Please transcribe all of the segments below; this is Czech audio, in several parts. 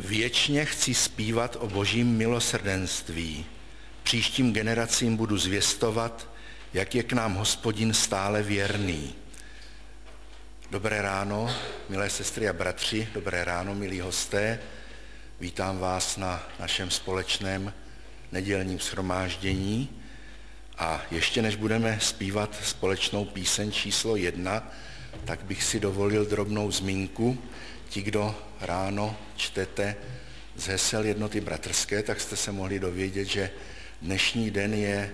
Věčně chci zpívat o Božím milosrdenství. Příštím generacím budu zvěstovat, jak je k nám Hospodin stále věrný. Dobré ráno, milé sestry a bratři, dobré ráno, milí hosté. Vítám vás na našem společném nedělním shromáždění. A ještě než budeme zpívat společnou píseň číslo 1, tak bych si dovolil drobnou zmínku. Ti, kdo ráno čtete z hesel Jednoty bratrské, tak jste se mohli dovědět, že dnešní den je,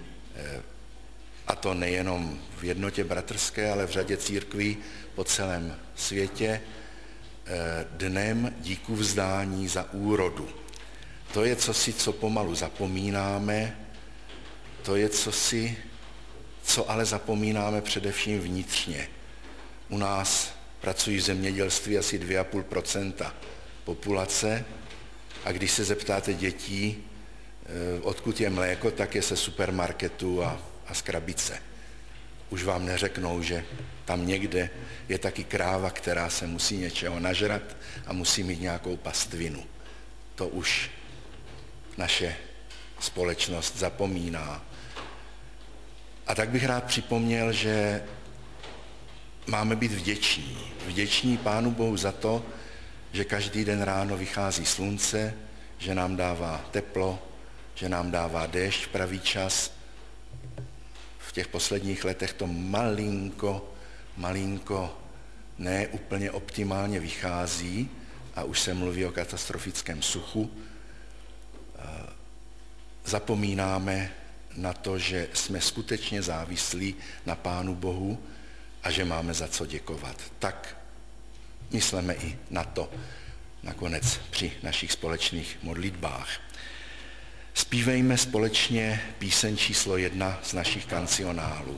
a to nejenom v Jednotě bratrské, ale v řadě církví po celém světě, dnem díku vzdání za úrodu. To je cosi, co pomalu zapomínáme, to je cosi, co ale zapomínáme především vnitřně. U nás pracují v zemědělství asi 2,5% populace a když se zeptáte dětí, odkud je mléko, tak je ze supermarketu a z krabice. Už vám neřeknou, že tam někde je taky kráva, která se musí něčeho nažrat a musí mít nějakou pastvinu. To už naše společnost zapomíná. A tak bych rád připomněl, že máme být vděční. Vděční Pánu Bohu za to, že každý den ráno vychází slunce, že nám dává teplo, že nám dává déšť v pravý čas. V těch posledních letech to malinko ne úplně optimálně vychází a už se mluví o katastrofickém suchu. Zapomínáme na to, že jsme skutečně závislí na Pánu Bohu a že máme za co děkovat. Tak myslíme i na to nakonec při našich společných modlitbách. Zpívejme společně píseň číslo 1 z našich kancionálů.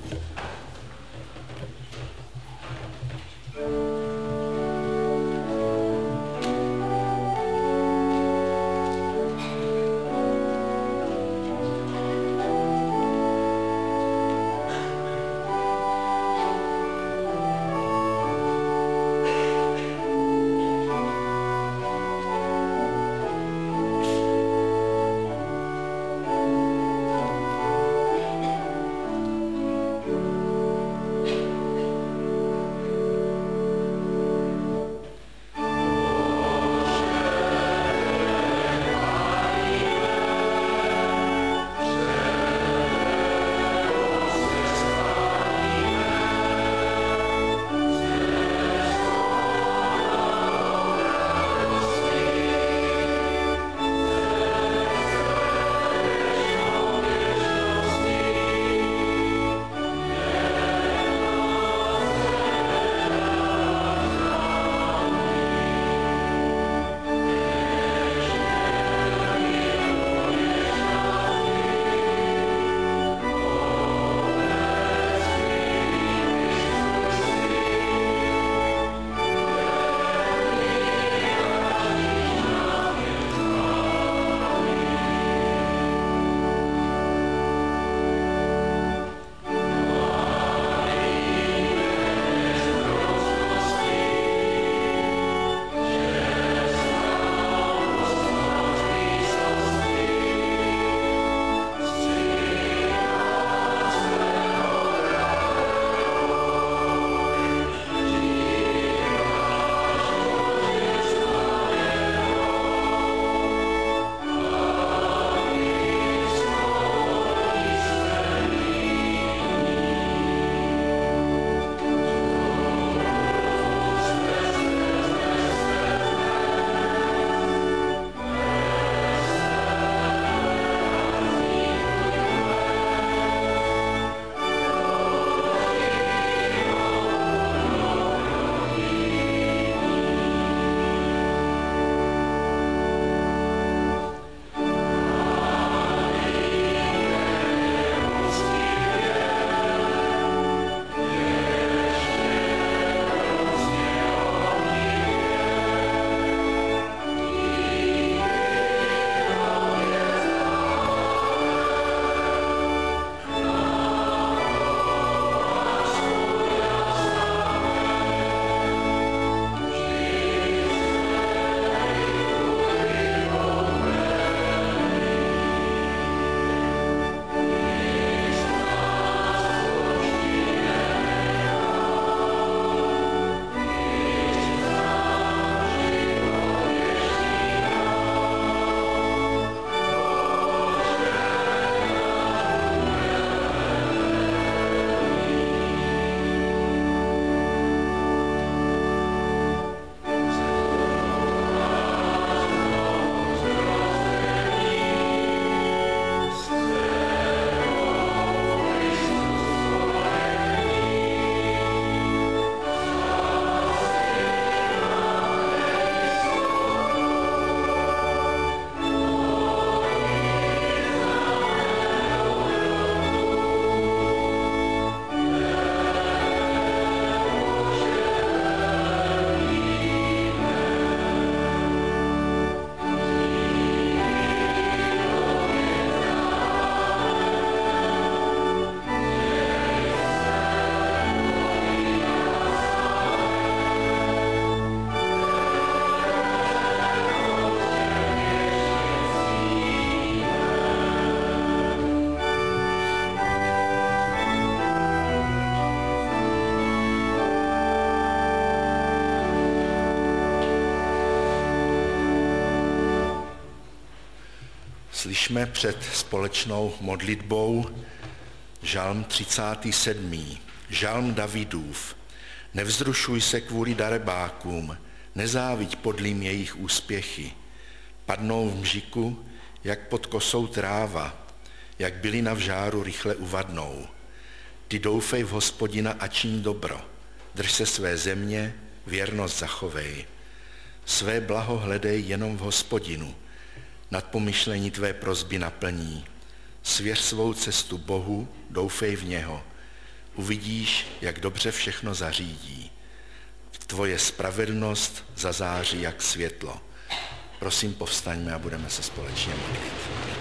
Slyšme před společnou modlitbou žalm 37. Žalm Davidův. Nevzrušuj se kvůli darebákům, nezáviď podlým jejich úspěchy. Padnou v mžiku, jak pod kosou tráva, jak bylina v žáru rychle uvadnou. Ty doufej v Hospodina a čiň dobro. Drž se své země, věrnost zachovej. Své blaho hledej jenom v Hospodinu. Nad pomyšlení tvé prosby naplní. Svěř svou cestu Bohu, doufej v něho. Uvidíš, jak dobře všechno zařídí. Tvoje spravedlnost zazáří jak světlo. Prosím, povstaňme a budeme se společně modlit.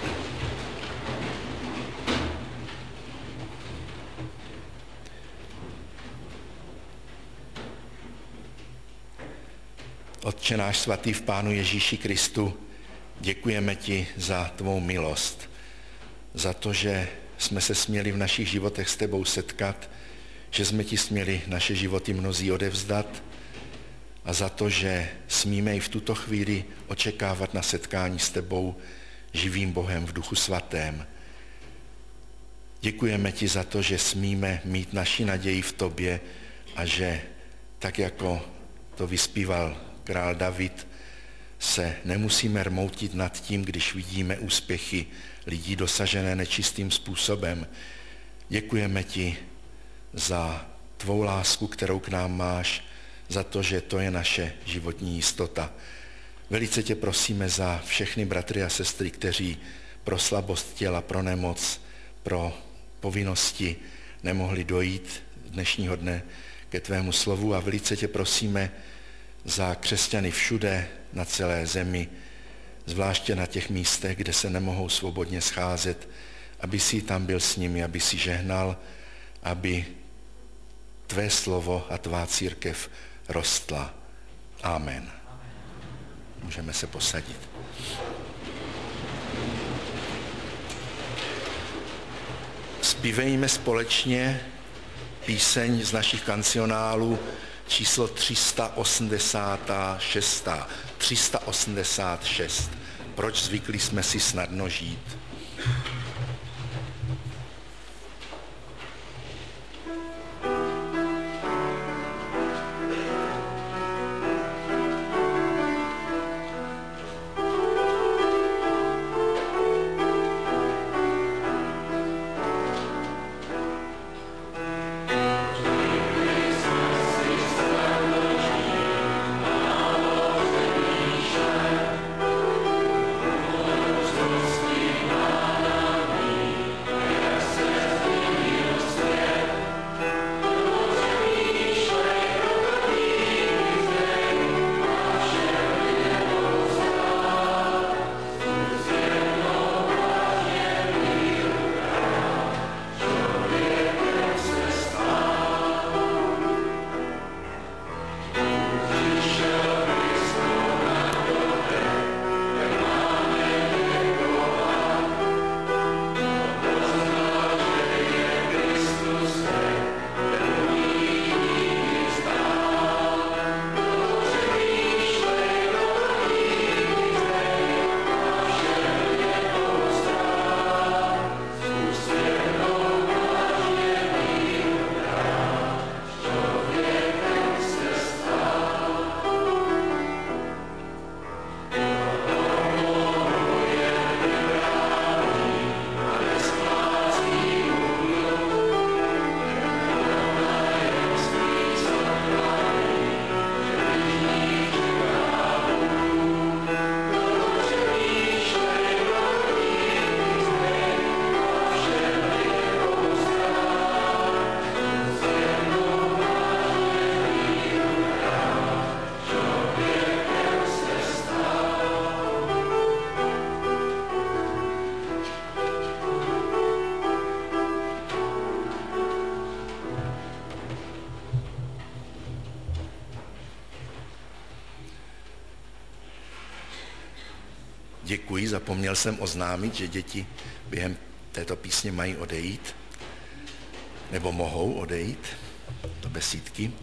Otče náš svatý v Pánu Ježíši Kristu, děkujeme ti za tvou milost, za to, že jsme se směli v našich životech s tebou setkat, že jsme ti směli naše životy mnozí odevzdat a za to, že smíme i v tuto chvíli očekávat na setkání s tebou živým Bohem v Duchu Svatém. Děkujeme ti za to, že smíme mít naši naději v tobě a že tak, jako to vyspíval král David, se nemusíme rmoutit nad tím, když vidíme úspěchy lidí dosažené nečistým způsobem. Děkujeme ti za tvou lásku, kterou k nám máš, za to, že to je naše životní jistota. Velice tě prosíme za všechny bratry a sestry, kteří pro slabost těla, pro nemoc, pro povinnosti nemohli dojít dnešního dne ke tvému slovu a velice tě prosíme za křesťany všude na celé zemi, zvláště na těch místech, kde se nemohou svobodně scházet, aby si tam byl s nimi, aby si žehnal, aby tvé slovo a tvá církev rostla. Amen. Můžeme se posadit. Zpívejme společně píseň z našich kancionálů číslo 386. 386. Proč zvykli jsme si snadno žít? Děkuji, zapomněl jsem oznámit, že děti během této písně mají odejít, nebo mohou odejít do besídky.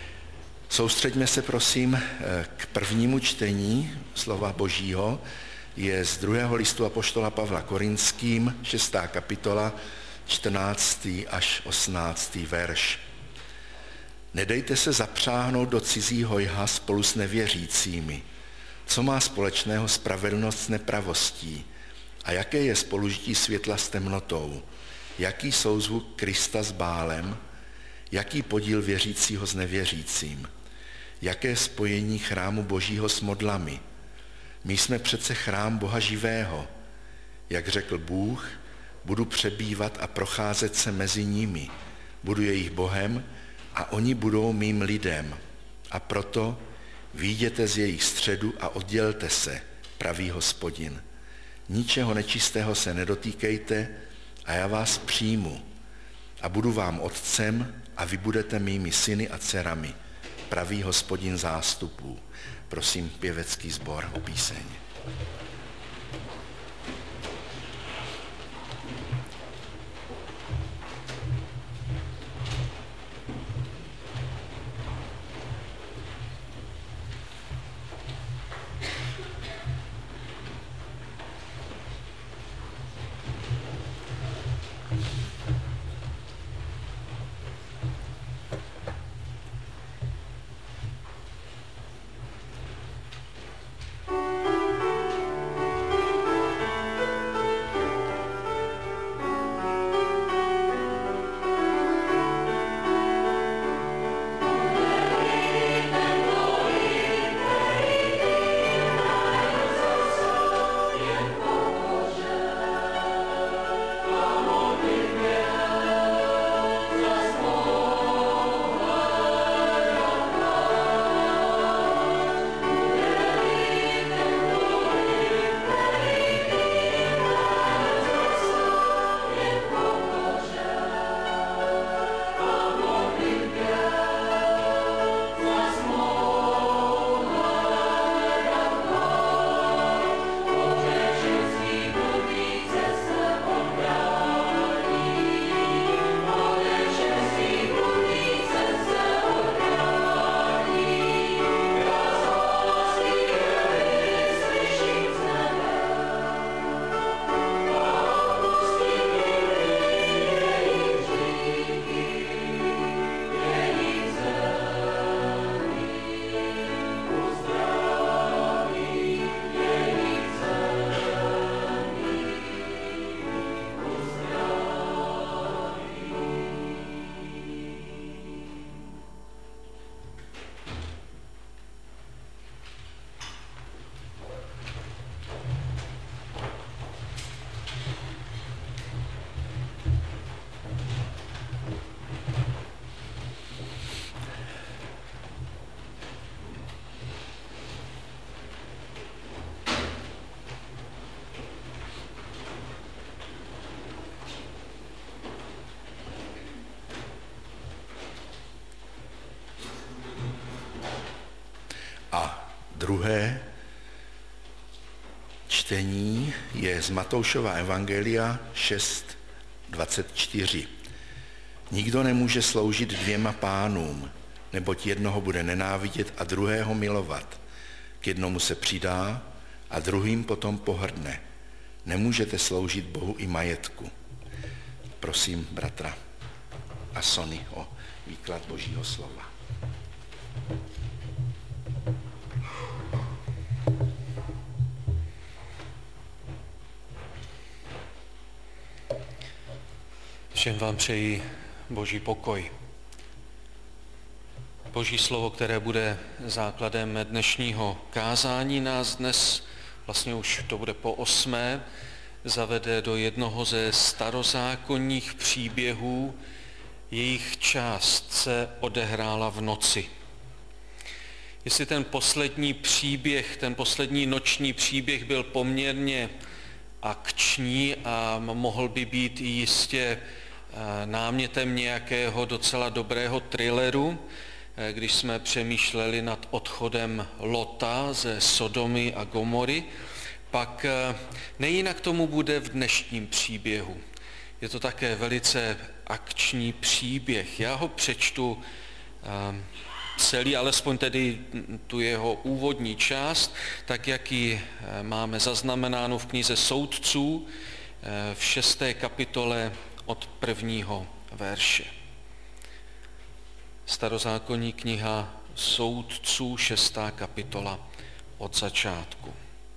Soustřeďme se prosím k prvnímu čtení slova Božího, je z 2. listu apoštola Pavla Korinským, 6. kapitola, 14. až 18. verš. Nedejte se zapřáhnout do cizího jha spolu s nevěřícími. Co má společného spravedlnost s nepravostí? A jaké je spolužití světla s temnotou? Jaký souzvuk Krista s Bálem? Jaký podíl věřícího s nevěřícím? Jaké spojení chrámu Božího s modlami? My jsme přece chrám Boha živého. Jak řekl Bůh, budu přebývat a procházet se mezi nimi. Budu jejich Bohem a oni budou mým lidem. A proto vyjděte z jejich středu a oddělte se, praví Hospodin. Ničeho nečistého se nedotýkejte a já vás přijmu. A budu vám otcem a vy budete mými syny a dcerami, praví Hospodin zástupů. Prosím pěvecký sbor o píseň. Druhé čtení je z Matoušova evangelia 6:24. Nikdo nemůže sloužit dvěma pánům, neboť jednoho bude nenávidět a druhého milovat. K jednomu se přidá a druhým potom pohrdne. Nemůžete sloužit Bohu i majetku. Prosím bratra a Sony o výklad Božího slova. Všem vám přeji Boží pokoj. Boží slovo, které bude základem dnešního kázání, nás dnes, vlastně už to bude po 8., zavede do jednoho ze starozákonních příběhů. Jejich část se odehrála v noci. Jestli ten poslední příběh, ten poslední noční příběh byl poměrně akční a mohl by být jistě námětem nějakého docela dobrého thrilleru, když jsme přemýšleli nad odchodem Lota ze Sodomy a Gomory, pak nejinak tomu bude v dnešním příběhu. Je to také velice akční příběh. Já ho přečtu celý, alespoň tedy tu jeho úvodní část, tak jak ji máme zaznamenáno v knize Soudců v 6. kapitole od 1. verše. Starozákonní kniha Soudců, 6. kapitola od začátku.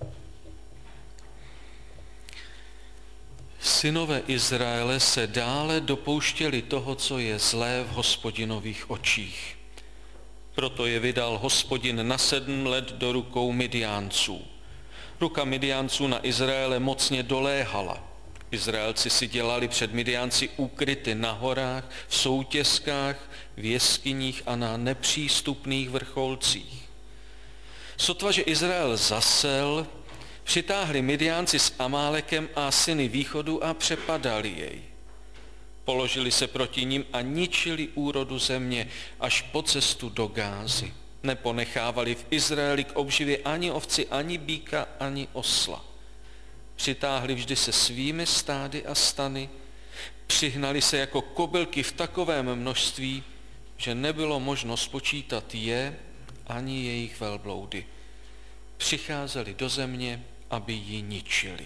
Synové Izraele se dále dopouštěli toho, co je zlé v Hospodinových očích. Proto je vydal Hospodin na 7 let do rukou Midiánců. Ruka Midiánců na Izraele mocně doléhala. Izraelci si dělali před Midiánci úkryty na horách, v soutězkách, v jeskyních a na nepřístupných vrcholcích. Sotva, že Izrael zasel, přitáhli Midiánci s Amálekem a syny východu a přepadali jej. Položili se proti nim a ničili úrodu země až po cestu do Gázy. Neponechávali v Izraeli k obživě ani ovci, ani býka, ani osla. Přitáhli vždy se svými stády a stany, přihnali se jako kobylky v takovém množství, že nebylo možno spočítat je ani jejich velbloudy. Přicházeli do země, aby ji ničili.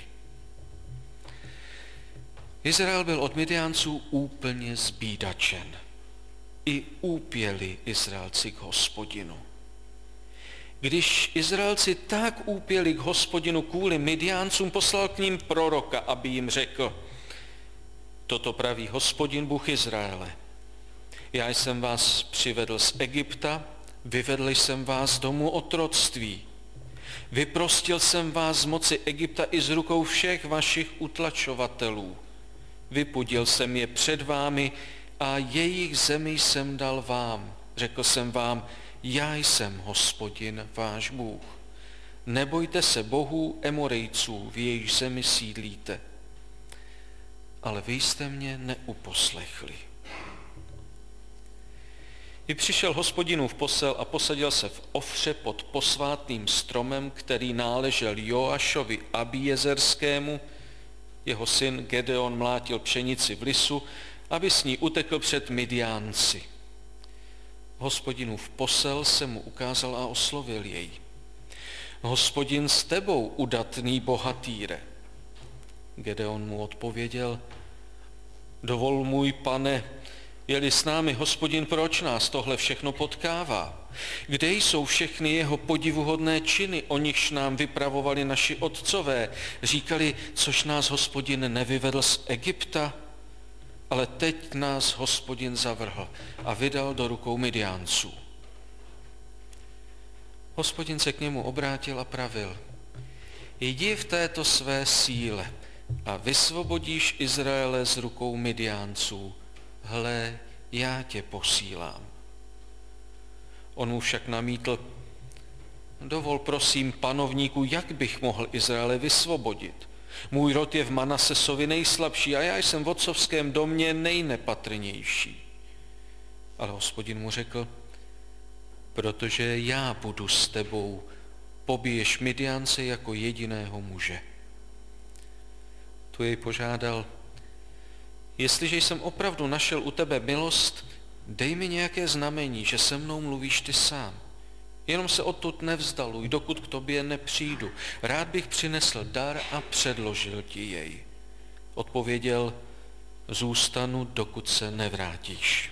Izrael byl od Midiánců úplně zbídačen. I úpěli Izraelci k Hospodinu. Když Izraelci tak úpěli k Hospodinu kvůli Midiáncům, poslal k ním proroka, aby jim řekl: toto praví Hospodin, Bůh Izraele. Já jsem vás přivedl z Egypta, vyvedl jsem vás z domu otroctví. Vyprostil jsem vás z moci Egypta i z rukou všech vašich utlačovatelů. Vypudil jsem je před vámi a jejich zemi jsem dal vám. Řekl jsem vám: já jsem Hospodin, váš Bůh. Nebojte se bohů Emorejců, v jejich zemi sídlíte. Ale vy jste mě neuposlechli. I přišel Hospodinův posel a posadil se v Ofře pod posvátným stromem, který náležel Joašovi Abiezerskému. Jeho syn Gedeon mlátil pšenici v lisu, aby s ní utekl před Midiánci. Hospodinův posel se mu ukázal a oslovil jej: Hospodin s tebou, udatný bohatýre. Gedeon mu odpověděl: dovol, můj pane, je-li s námi Hospodin, proč nás tohle všechno potkává? Kde jsou všechny jeho podivuhodné činy, o nichž nám vypravovali naši otcové? Říkali, což nás Hospodin nevyvedl z Egypta? Ale teď nás Hospodin zavrhl a vydal do rukou Midiánců. Hospodin se k němu obrátil a pravil: jdi v této své síle a vysvobodíš Izraele z rukou Midiánců. Hle, já tě posílám. On mu však namítl: dovol prosím, panovníku, jak bych mohl Izraele vysvobodit? Můj rod je v Manasesovi nejslabší a já jsem v otcovském domě nejnepatrnější. Ale Hospodin mu řekl: protože já budu s tebou, pobiješ Midiánce jako jediného muže. Tu jej požádal: jestliže jsem opravdu našel u tebe milost, dej mi nějaké znamení, že se mnou mluvíš ty sám. Jenom se odtud nevzdaluj, dokud k tobě nepřijdu. Rád bych přinesl dar a předložil ti jej. Odpověděl: zůstanu, dokud se nevrátíš.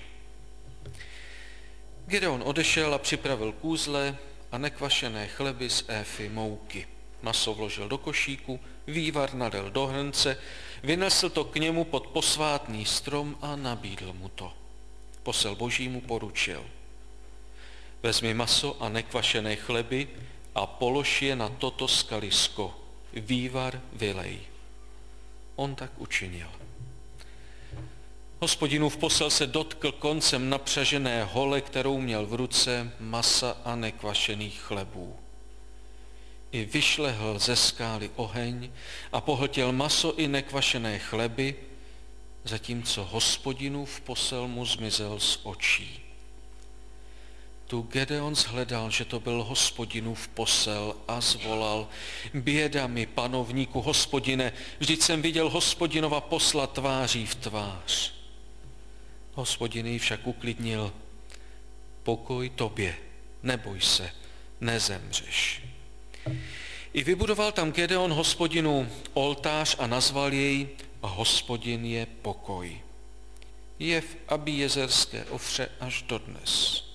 Gedeon odešel a připravil kůzle a nekvašené chleby z éfy mouky. Maso vložil do košíku, vývar nadel do hrnce, vynesl to k němu pod posvátný strom a nabídl mu to. Posel Boží mu poručil: vezmi maso a nekvašené chleby a polož je na toto skalisko, vývar vylej. On tak učinil. Hospodinův posel se dotkl koncem napřažené hole, kterou měl v ruce, masa a nekvašených chlebů. I vyšlehl ze skály oheň a pohltil maso i nekvašené chleby, zatímco Hospodinův posel mu zmizel z očí. Tu Gedeon shledal, že to byl Hospodinův posel a zvolal: běda mi, panovníku Hospodine, vždyť jsem viděl Hospodinova posla tváří v tvář. Hospodin jej však uklidnil: pokoj tobě, neboj se, nezemřeš. I vybudoval tam Gedeon Hospodinu oltář a nazval jej Hospodin je pokoj. Je v Abijezerské Ofře až dodnes.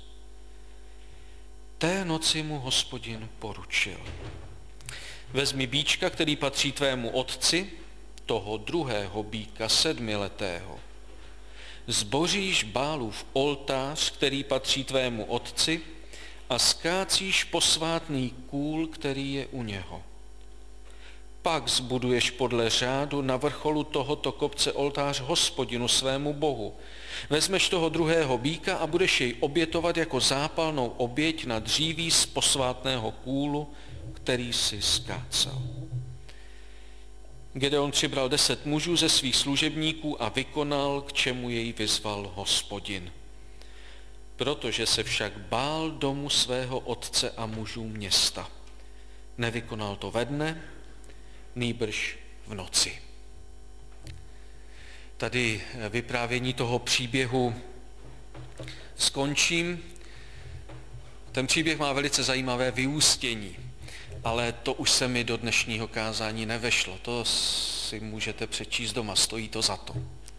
Té noci mu Hospodin poručil. Vezmi býčka, který patří tvému otci, toho druhého býka 7letého. Zboříš Bálův oltář, který patří tvému otci, a skácíš posvátný kůl, který je u něho. Pak zbuduješ podle řádu na vrcholu tohoto kopce oltář Hospodinu svému Bohu. Vezmeš toho druhého býka a budeš jej obětovat jako zápalnou oběť na dříví z posvátného kůlu, který si skácal. Gedeon přibral 10 mužů ze svých služebníků a vykonal, k čemu jej vyzval Hospodin. Protože se však bál domu svého otce a mužů města. Nevykonal to ve dne, nýbrž v noci. Tady vyprávění toho příběhu skončím. Ten příběh má velice zajímavé vyústění, ale to už se mi do dnešního kázání nevešlo. To si můžete přečíst doma, stojí to za to.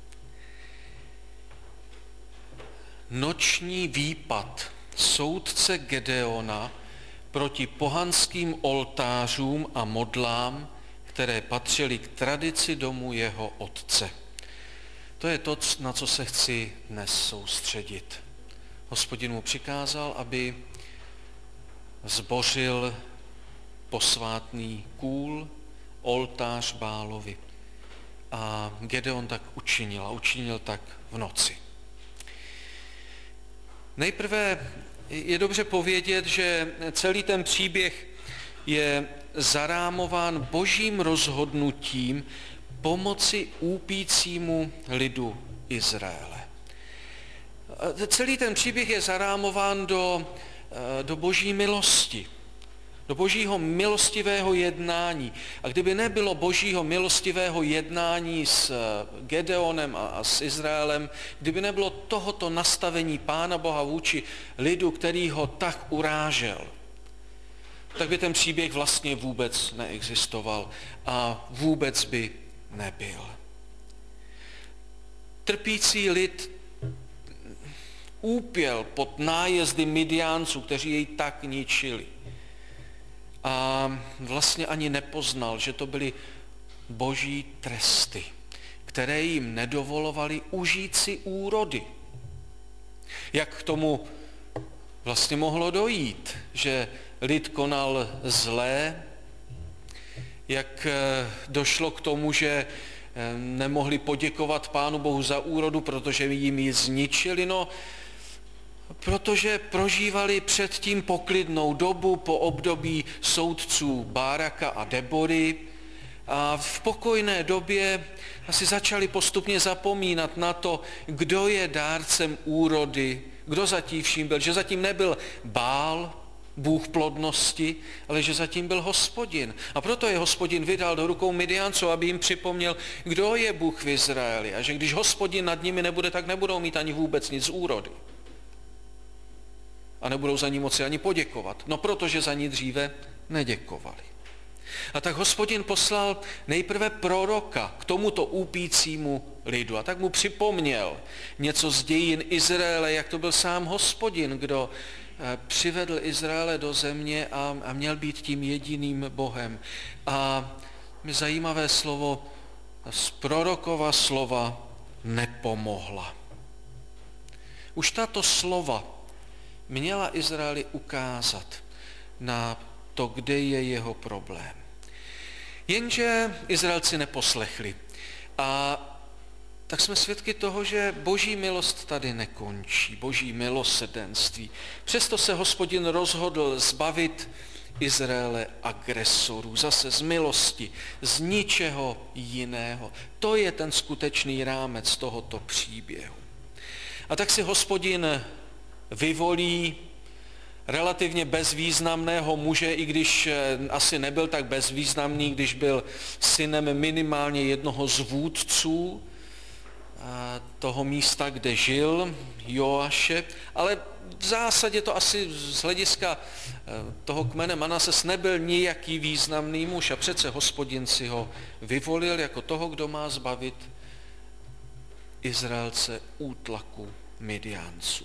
Noční výpad soudce Gedeona proti pohanským oltářům a modlám, které patřily k tradici domu jeho otce. To je to, na co se chci dnes soustředit. Hospodin mu přikázal, aby zbořil posvátný kůl, oltář Bálovi. A Gedeon tak učinil a učinil tak v noci. Nejprve je dobře povědět, že celý ten příběh je zarámován božím rozhodnutím pomoci úpícímu lidu Izraele. Celý ten příběh je zarámován do boží milosti, do božího milostivého jednání. A kdyby nebylo božího milostivého jednání s Gedeonem a s Izraelem, kdyby nebylo tohoto nastavení Pána Boha vůči lidu, který ho tak urážel, tak by ten příběh vlastně vůbec neexistoval a vůbec by nebyl. Trpící lid úpěl pod nájezdy Midiánců, kteří jej tak ničili. A vlastně ani nepoznal, že to byly boží tresty, které jim nedovolovaly užít si úrody. Jak k tomu vlastně mohlo dojít, že lid konal zlé, jak došlo k tomu, že nemohli poděkovat Pánu Bohu za úrodu, protože jim ji zničili, protože prožívali předtím poklidnou dobu po období soudců Báraka a Debory a v pokojné době asi začali postupně zapomínat na to, kdo je dárcem úrody, kdo zatím vším byl, že zatím nebyl Bál, bůh plodnosti, ale že zatím byl Hospodin. A proto je Hospodin vydal do rukou Midiánců, aby jim připomněl, kdo je Bůh v Izraeli a že když Hospodin nad nimi nebude, tak nebudou mít ani vůbec nic z úrody. A nebudou za ní moci ani poděkovat. Protože za ní dříve neděkovali. A tak Hospodin poslal nejprve proroka k tomuto úpícímu lidu. A tak mu připomněl něco z dějin Izraele, jak to byl sám Hospodin, kdo přivedl Izraele do země a měl být tím jediným Bohem. A mi zajímavé slovo, z prorokova slova nepomohla. Už tato slova měla Izraeli ukázat na to, kde je jeho problém. Jenže Izraelci neposlechli. A tak jsme svědky toho, že boží milost tady nekončí, boží milosrdenství. Přesto se Hospodin rozhodl zbavit Izraele agresorů, zase z milosti, z ničeho jiného. To je ten skutečný rámec tohoto příběhu. A tak si Hospodin vyvolí relativně bezvýznamného muže, i když asi nebyl tak bezvýznamný, když byl synem minimálně jednoho z vůdců toho místa, kde žil Joaše, ale v zásadě to asi z hlediska toho kmene Manases nebyl nijaký významný muž a přece Hospodin si ho vyvolil jako toho, kdo má zbavit Izraelce útlaku Midiánců.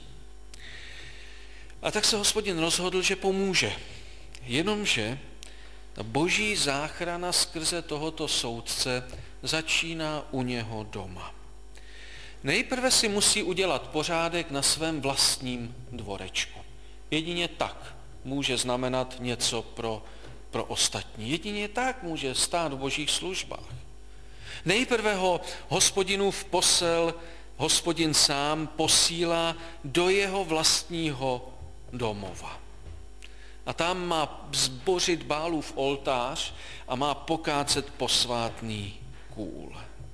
A tak se Hospodin rozhodl, že pomůže. Jenomže ta boží záchrana skrze tohoto soudce začíná u něho doma. Nejprve si musí udělat pořádek na svém vlastním dvorečku. Jedině tak může znamenat něco pro ostatní. Jedině tak může stát v božích službách. Nejprve ho Hospodinův posel, Hospodin sám posílá do jeho vlastního domova. A tam má zbořit Bálův oltář a má pokácet posvátný kůl.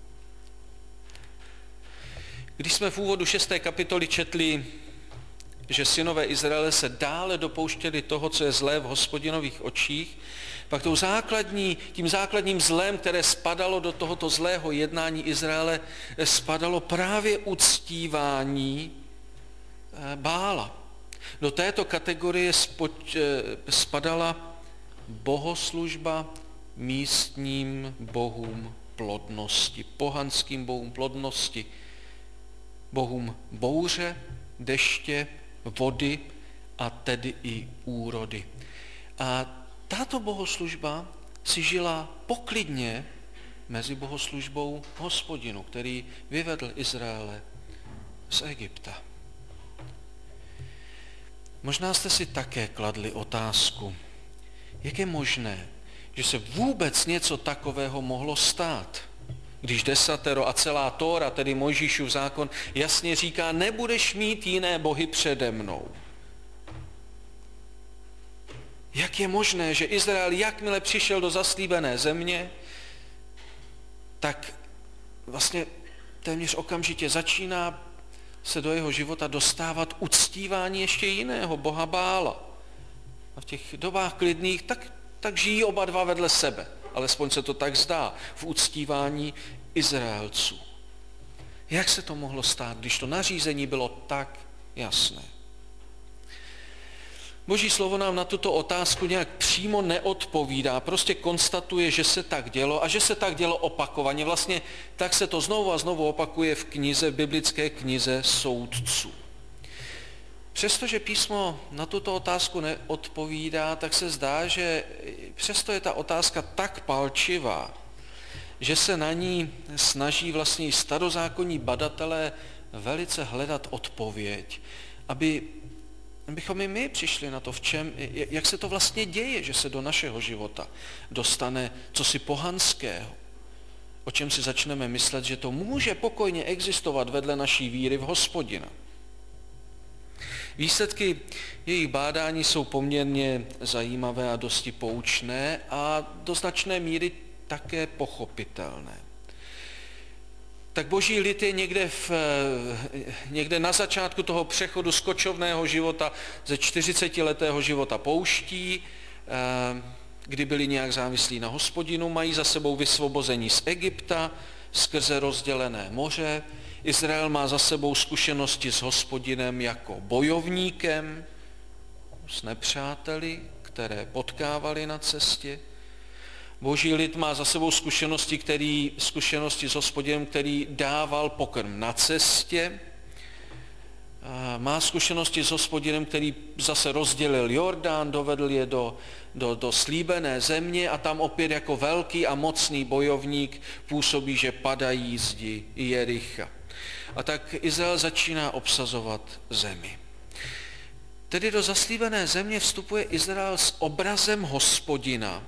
Když jsme v úvodu 6. kapitoly četli, že synové Izraele se dále dopouštěli toho, co je zlé v Hospodinových očích, pak tím základním zlem, které spadalo do tohoto zlého jednání Izraele, spadalo právě uctívání Bála. Do této kategorie spadala bohoslužba místním bohům plodnosti, pohanským bohům plodnosti, bohům bouře, deště, vody a tedy i úrody. A tato bohoslužba si žila poklidně mezi bohoslužbou Hospodinu, který vyvedl Izraele z Egypta. Možná jste si také kladli otázku, jak je možné, že se vůbec něco takového mohlo stát, když desatero a celá Tóra, tedy Mojžíšův zákon, jasně říká, nebudeš mít jiné bohy přede mnou. Jak je možné, že Izrael, jakmile přišel do zaslíbené země, tak vlastně téměř okamžitě začíná se do jeho života dostávat uctívání ještě jiného, boha Bála. A v těch dobách klidných tak žijí oba dva vedle sebe. Alespoň se to tak zdá v uctívání Izraelců. Jak se to mohlo stát, když to nařízení bylo tak jasné? Boží slovo nám na tuto otázku nějak přímo neodpovídá, prostě konstatuje, že se tak dělo a že se tak dělo opakovaně. Vlastně tak se to znovu a znovu opakuje v biblické knize Soudců. Přestože písmo na tuto otázku neodpovídá, tak se zdá, že přesto je ta otázka tak palčivá, že se na ní snaží vlastně i starozákonní badatelé velice hledat odpověď, abychom i my přišli na to, jak se to vlastně děje, že se do našeho života dostane cosi pohanského, o čem si začneme myslet, že to může pokojně existovat vedle naší víry v Hospodina. Výsledky jejich bádání jsou poměrně zajímavé a dosti poučné a do značné míry také pochopitelné. Tak boží lid je někde na začátku toho přechodu z kočovného života, ze 40letého života pouští, kdy byli nějak závislí na Hospodinu, mají za sebou vysvobození z Egypta skrze rozdělené moře. Izrael má za sebou zkušenosti s Hospodinem jako bojovníkem, s nepřáteli, které potkávali na cestě. Boží lid má za sebou zkušenosti s Hospodinem, který dával pokrm na cestě. Má zkušenosti s Hospodinem, který zase rozdělil Jordán, dovedl je do slíbené země a tam opět jako velký a mocný bojovník působí, že padají zdi Jericha. A tak Izrael začíná obsazovat zemi. Tedy do zaslíbené země vstupuje Izrael s obrazem Hospodina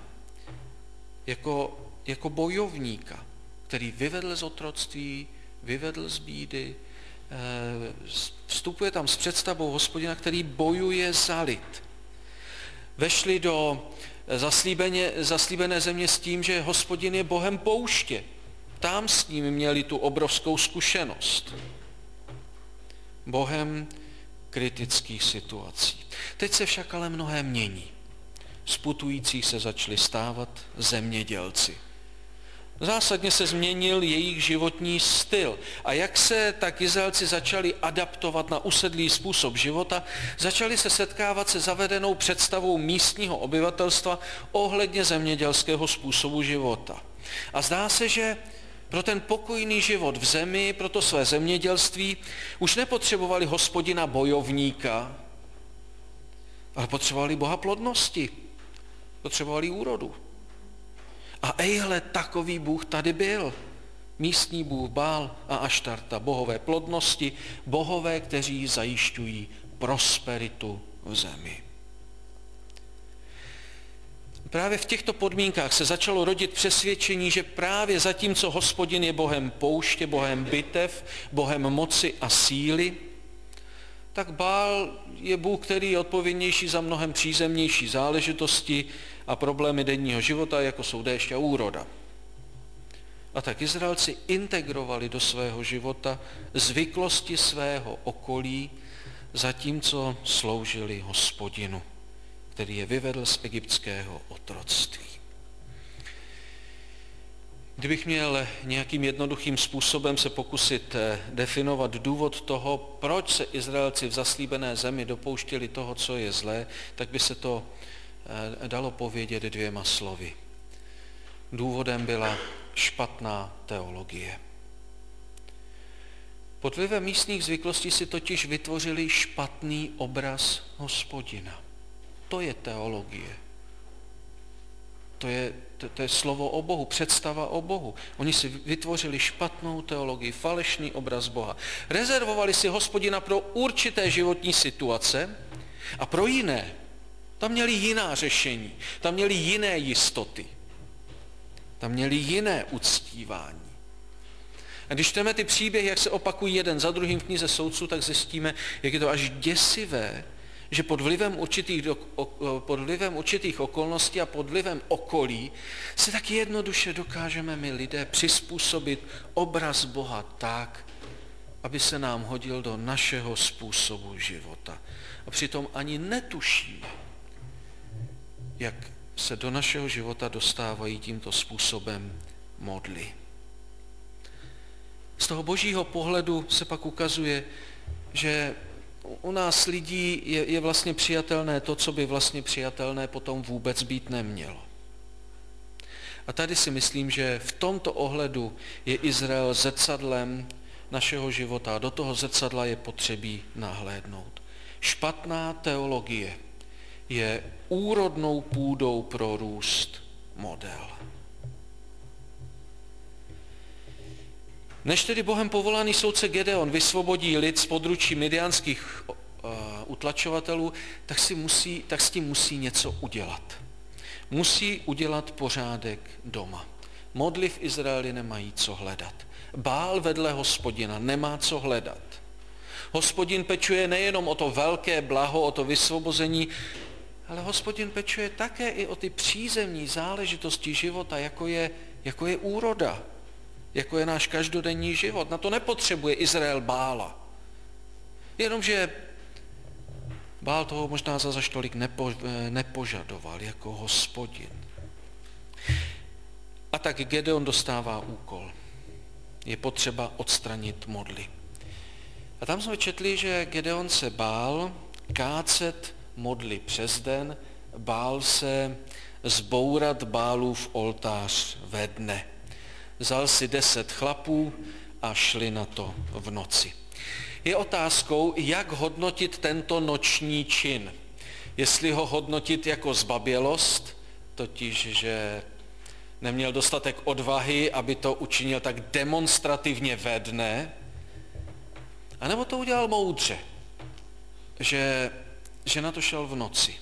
jako bojovníka, který vyvedl z otroctví, vyvedl z bídy, vstupuje tam s představou Hospodina, který bojuje za lid. Vešli do zaslíbené země s tím, že Hospodin je Bohem pouště. Tam s ním měli tu obrovskou zkušenost. Bohem kritických situací. Teď se však ale mnohé mění. Z putujících se začali stávat zemědělci. Zásadně se změnil jejich životní styl. A jak se tak Izraelci začali adaptovat na usedlý způsob života, začali se setkávat se zavedenou představou místního obyvatelstva ohledně zemědělského způsobu života. A zdá se, že pro ten pokojný život v zemi, pro to své zemědělství, už nepotřebovali Hospodina bojovníka, ale potřebovali Boha plodnosti, potřebovali úrodu. A ejhle, takový Bůh tady byl. Místní bůh Bál a Aštarta, bohové plodnosti, bohové, kteří zajišťují prosperitu v zemi. Právě v těchto podmínkách se začalo rodit přesvědčení, že právě zatímco Hospodin je Bohem pouště, Bohem bitev, Bohem moci a síly, tak Bál je Bůh, který je odpovědnější za mnohem přízemnější záležitosti a problémy denního života, jako jsou déšť a úroda. A tak Izraelci integrovali do svého života zvyklosti svého okolí, zatímco sloužili Hospodinu, který je vyvedl z egyptského otroctví. Kdybych měl nějakým jednoduchým způsobem se pokusit definovat důvod toho, proč se Izraelci v zaslíbené zemi dopouštěli toho, co je zlé, tak by se to dalo povědět dvěma slovy. Důvodem byla špatná teologie. Pod vlivem místních zvyklostí si totiž vytvořili špatný obraz Hospodina. To je teologie. To je slovo o Bohu, představa o Bohu. Oni si vytvořili špatnou teologii, falešný obraz Boha. Rezervovali si Hospodina pro určité životní situace a pro jiné. Tam měli jiná řešení, tam měli jiné jistoty, tam měli jiné uctívání. A když čteme ty příběhy, jak se opakují jeden za druhým v knize Soudců, tak zjistíme, jak je to až děsivé, že pod vlivem určitých okolností a pod vlivem okolí se tak jednoduše dokážeme my lidé přizpůsobit obraz Boha tak, aby se nám hodil do našeho způsobu života. A přitom ani netušíme, jak se do našeho života dostávají tímto způsobem modly. Z toho božího pohledu se pak ukazuje, že u nás lidí je vlastně přijatelné to, co by vlastně přijatelné potom vůbec být nemělo. A tady si myslím, že v tomto ohledu je Izrael zrcadlem našeho života a do toho zrcadla je potřebí nahlédnout. Špatná teologie je úrodnou půdou pro růst model. Než tedy Bohem povolaný soudce Gedeon vysvobodí lid z područí midianských utlačovatelů, tak s tím musí něco udělat. Musí udělat pořádek doma. Modly v Izraeli nemají co hledat. Bál vedle Hospodina nemá co hledat. Hospodin pečuje nejenom o to velké blaho, o to vysvobození, ale Hospodin pečuje také i o ty přízemní záležitosti života, jako je úroda, jako je náš každodenní život. Na to nepotřebuje Izrael Bála. Jenomže Bál toho možná zas tolik nepožadoval jako Hospodin. A tak Gedeon dostává úkol. Je potřeba odstranit modly. A tam jsme četli, že Gedeon se bál kácet modly přes den, bál se zbourat Bálův oltář ve dne. Vzal si 10 chlapů a šli na to v noci. Je otázkou, jak hodnotit tento noční čin. Jestli ho hodnotit jako zbabělost, totiž, že neměl dostatek odvahy, aby to učinil tak demonstrativně ve dne, anebo to udělal moudře, že na to šel v noci.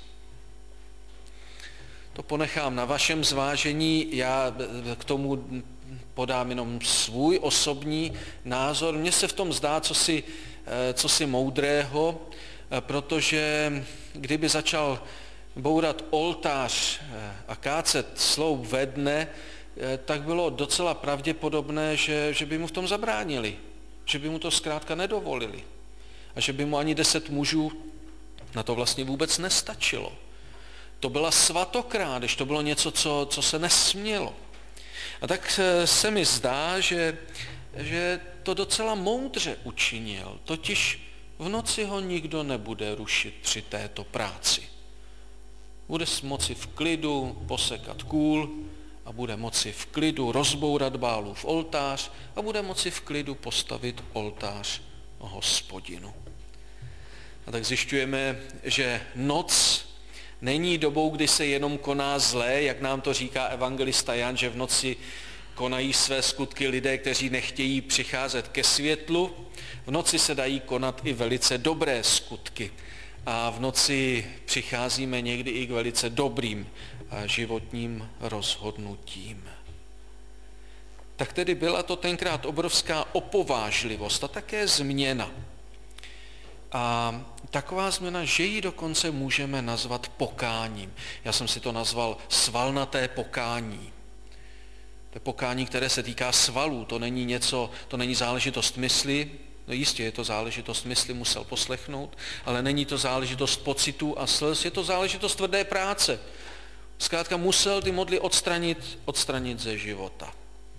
To ponechám na vašem zvážení, já k tomu podám jenom svůj osobní názor. Mně se v tom zdá cosi moudrého, protože kdyby začal bourat oltář a kácet sloup ve dne, tak bylo docela pravděpodobné, že by mu v tom zabránili, že by mu to zkrátka nedovolili a že by mu ani 10 mužů na to vlastně vůbec nestačilo. To byla svatokrádež, to bylo něco, co se nesmělo. A tak se mi zdá, že to docela moudře učinil, totiž v noci ho nikdo nebude rušit při této práci. Bude moci v klidu posekat kůl a bude moci v klidu rozbourat Bálův oltář a bude moci v klidu postavit oltář Hospodinu. A tak zjišťujeme, že noc není dobou, kdy se jenom koná zlé, jak nám to říká evangelista Jan, že v noci konají své skutky lidé, kteří nechtějí přicházet ke světlu. V noci se dají konat i velice dobré skutky. A v noci přicházíme někdy i k velice dobrým životním rozhodnutím. Tak tedy byla to tenkrát obrovská opovážlivost a také změna. A taková změna, že ji dokonce můžeme nazvat pokáním. Já jsem si to nazval svalnaté pokání. To je pokání, které se týká svalů, to není záležitost mysli, no jistě je to záležitost mysli, musel poslechnout, ale není to záležitost pocitů a slz, je to záležitost tvrdé práce. Zkrátka musel ty modly odstranit ze života.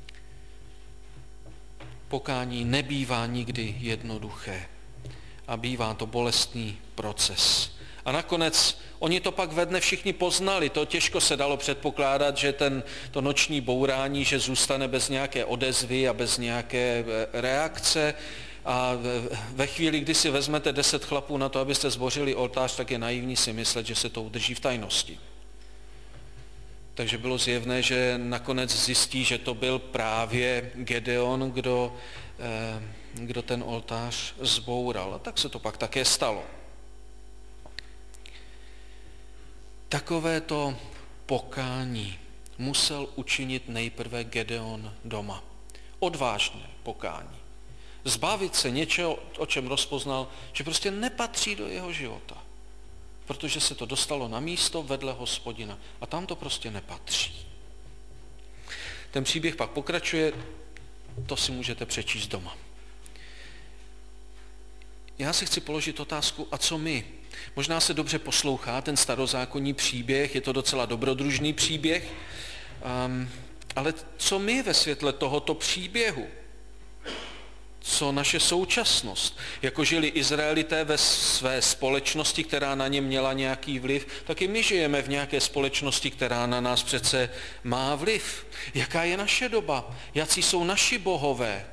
Pokání nebývá nikdy jednoduché a bývá to bolestný proces. A nakonec oni to pak ve dne všichni poznali, to těžko se dalo předpokládat, že to noční bourání, že zůstane bez nějaké odezvy a bez nějaké reakce. A ve chvíli, kdy si vezmete 10 chlapů na to, abyste zbořili oltář, tak je naivní si myslet, že se to udrží v tajnosti. Takže bylo zjevné, že nakonec zjistí, že to byl právě Gedeon, kdo ten oltář zboural. A tak se to pak také stalo. Takovéto pokání musel učinit nejprve Gedeon doma. Odvážné pokání. Zbavit se něčeho, o čem rozpoznal, že prostě nepatří do jeho života. Protože se to dostalo na místo vedle Hospodina. A tam to prostě nepatří. Ten příběh pak pokračuje, to si můžete přečíst doma. Já si chci položit otázku, a co my? Možná se dobře poslouchá ten starozákonní příběh, je to docela dobrodružný příběh, ale co my ve světle tohoto příběhu? Co naše současnost? Jako žili Izraelité ve své společnosti, která na ně měla nějaký vliv, tak i my žijeme v nějaké společnosti, která na nás přece má vliv. Jaká je naše doba? Jací jsou naši bohové?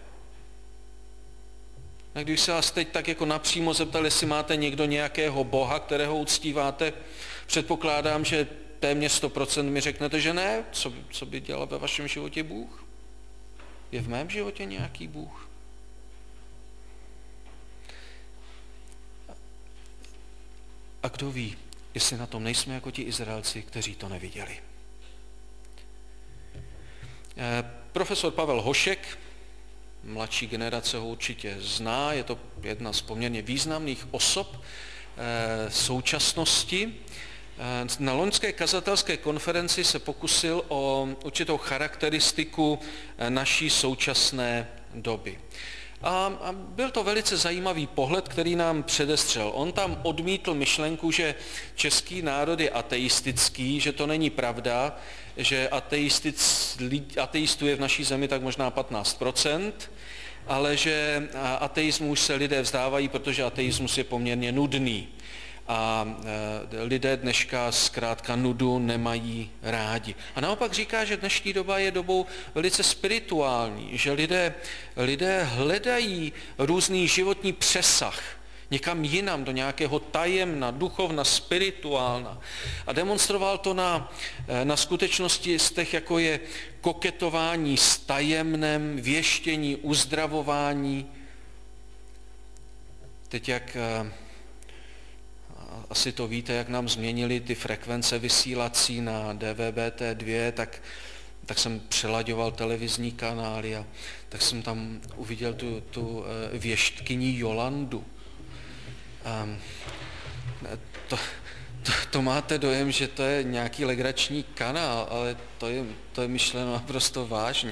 A když se vás teď tak jako napřímo zeptali, jestli máte někdo nějakého boha, kterého uctíváte, předpokládám, že téměř 100% mi řeknete, že ne. Co by dělal ve vašem životě Bůh? Je v mém životě nějaký Bůh? A kdo ví, jestli na tom nejsme jako ti Izraelci, kteří to neviděli. Profesor Pavel Hošek, mladší generace ho určitě zná, je to jedna z poměrně významných osob současnosti. Na loňské kazatelské konferenci se pokusil o určitou charakteristiku naší současné doby. A byl to velice zajímavý pohled, který nám předestřel. On tam odmítl myšlenku, že český národ je ateistický, že to není pravda, že ateistů je v naší zemi tak možná 15%, ale že ateismus se lidé vzdávají, protože ateismus je poměrně nudný. A lidé dneška zkrátka nudu nemají rádi. A naopak říká, že dnešní doba je dobou velice spirituální, že lidé hledají různý životní přesah někam jinam, do nějakého tajemna, duchovna, spirituálna. A demonstroval to na skutečnosti z těch, jako je koketování s tajemnem, věštění, uzdravování. Teď jak asi to víte, jak nám změnili ty frekvence vysílací na DVB-T2, tak jsem přelaďoval televizní kanály a tak jsem tam uviděl tu věštkyni Jolandu. To máte dojem, že to je nějaký legrační kanál, ale to je myšleno naprosto vážně.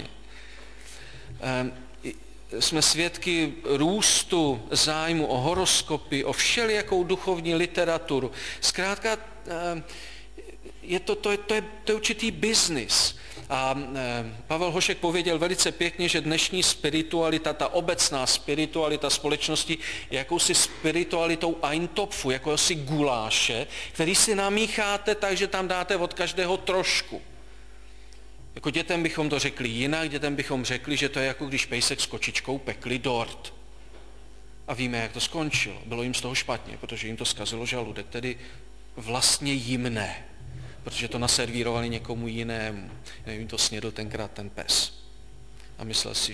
Jsme svědky růstu zájmu o horoskopy, o všelijakou duchovní literaturu. Zkrátka, to je určitý biznis. A Pavel Hošek pověděl velice pěkně, že dnešní spiritualita, ta obecná spiritualita společnosti je jakousi spiritualitou Eintopfu, jakousi guláše, který si namícháte tak, že tam dáte od každého trošku. Jako dětem bychom to řekli jinak, dětem bychom řekli, že to je jako když pejsek s kočičkou pekli dort. A víme, jak to skončilo. Bylo jim z toho špatně, protože jim to zkazilo žaludek, tedy vlastně jim ne, protože to naservírovali někomu jinému. Jim to snědl tenkrát ten pes. A myslel si,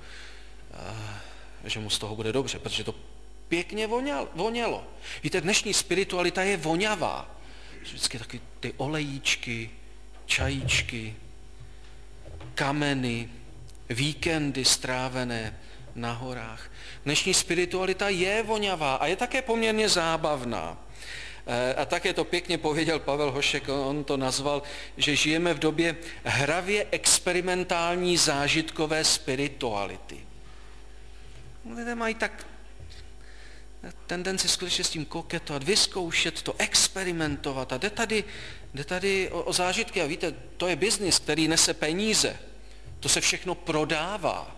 že mu z toho bude dobře, protože to pěkně vonělo. Víte, dnešní spiritualita je voňavá. Vždycky taky ty olejíčky, čajíčky, kameny, víkendy strávené na horách. Dnešní spiritualita je voňavá a je také poměrně zábavná. A také to pěkně pověděl Pavel Hošek, on to nazval, že žijeme v době hravě experimentální zážitkové spirituality. Lidé mají tak tendenci skutečně s tím koketovat, vyzkoušet to, experimentovat a jde tady o zážitky a víte, to je biznis, který nese peníze, to se všechno prodává.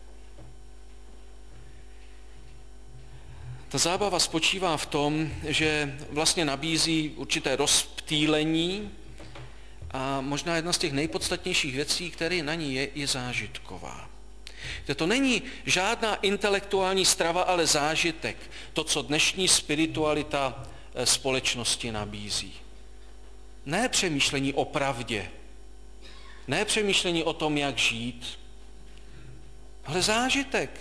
Ta zábava spočívá v tom, že vlastně nabízí určité rozptýlení a možná jedna z těch nejpodstatnějších věcí, které na ní je zážitková. To není žádná intelektuální strava, ale zážitek. To, co dnešní spiritualita společnosti nabízí. Ne přemýšlení o pravdě, ne přemýšlení o tom, jak žít, ale zážitek,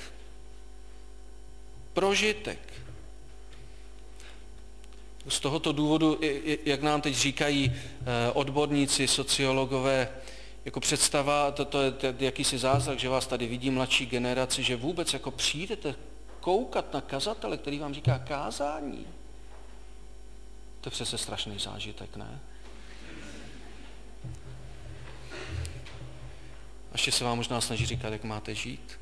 prožitek. Z tohoto důvodu, jak nám teď říkají odborníci, sociologové, jako představa, to je jakýsi zázrak, že vás tady vidí mladší generaci, že vůbec jako přijdete koukat na kazatele, který vám říká kázání. To je přece strašný zážitek, ne? A ještě se vám možná snaží říkat, jak máte žít.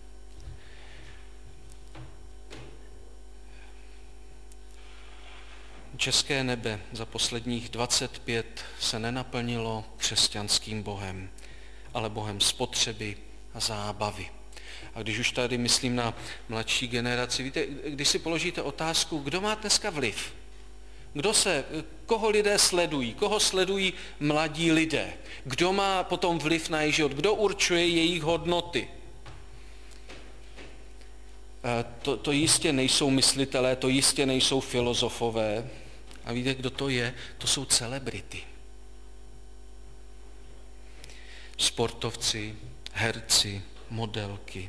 České nebe za posledních 25 se nenaplnilo křesťanským Bohem, ale Bohem spotřeby a zábavy. A když už tady myslím na mladší generaci, víte, když si položíte otázku, kdo má dneska vliv? Koho lidé sledují? Koho sledují mladí lidé? Kdo má potom vliv na jejich život? Kdo určuje jejich hodnoty? To jistě nejsou myslitelé, to jistě nejsou filozofové. A víte, kdo to je? To jsou celebrity. Sportovci, herci, modelky.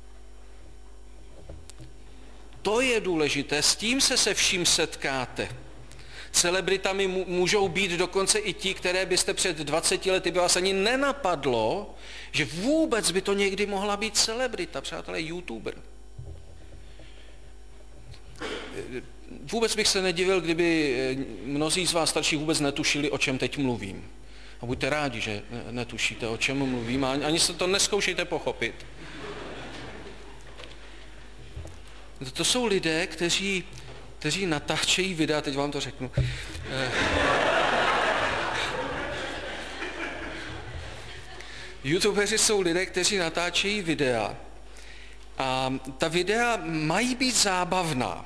To je důležité, s tím se vším setkáte. Celebritami můžou být dokonce i ti, které byste před 20 lety by vás ani nenapadlo, že vůbec by to někdy mohla být celebrita, přátelé, youtuber. Vůbec bych se nedivil, kdyby mnozí z vás starší vůbec netušili, o čem teď mluvím. A buďte rádi, že netušíte, o čem mluvím, ani se to neskoušejte pochopit. To jsou lidé, kteří natáčejí videa, teď vám to řeknu. YouTubeři jsou lidé, kteří natáčejí videa. A ta videa mají být zábavná.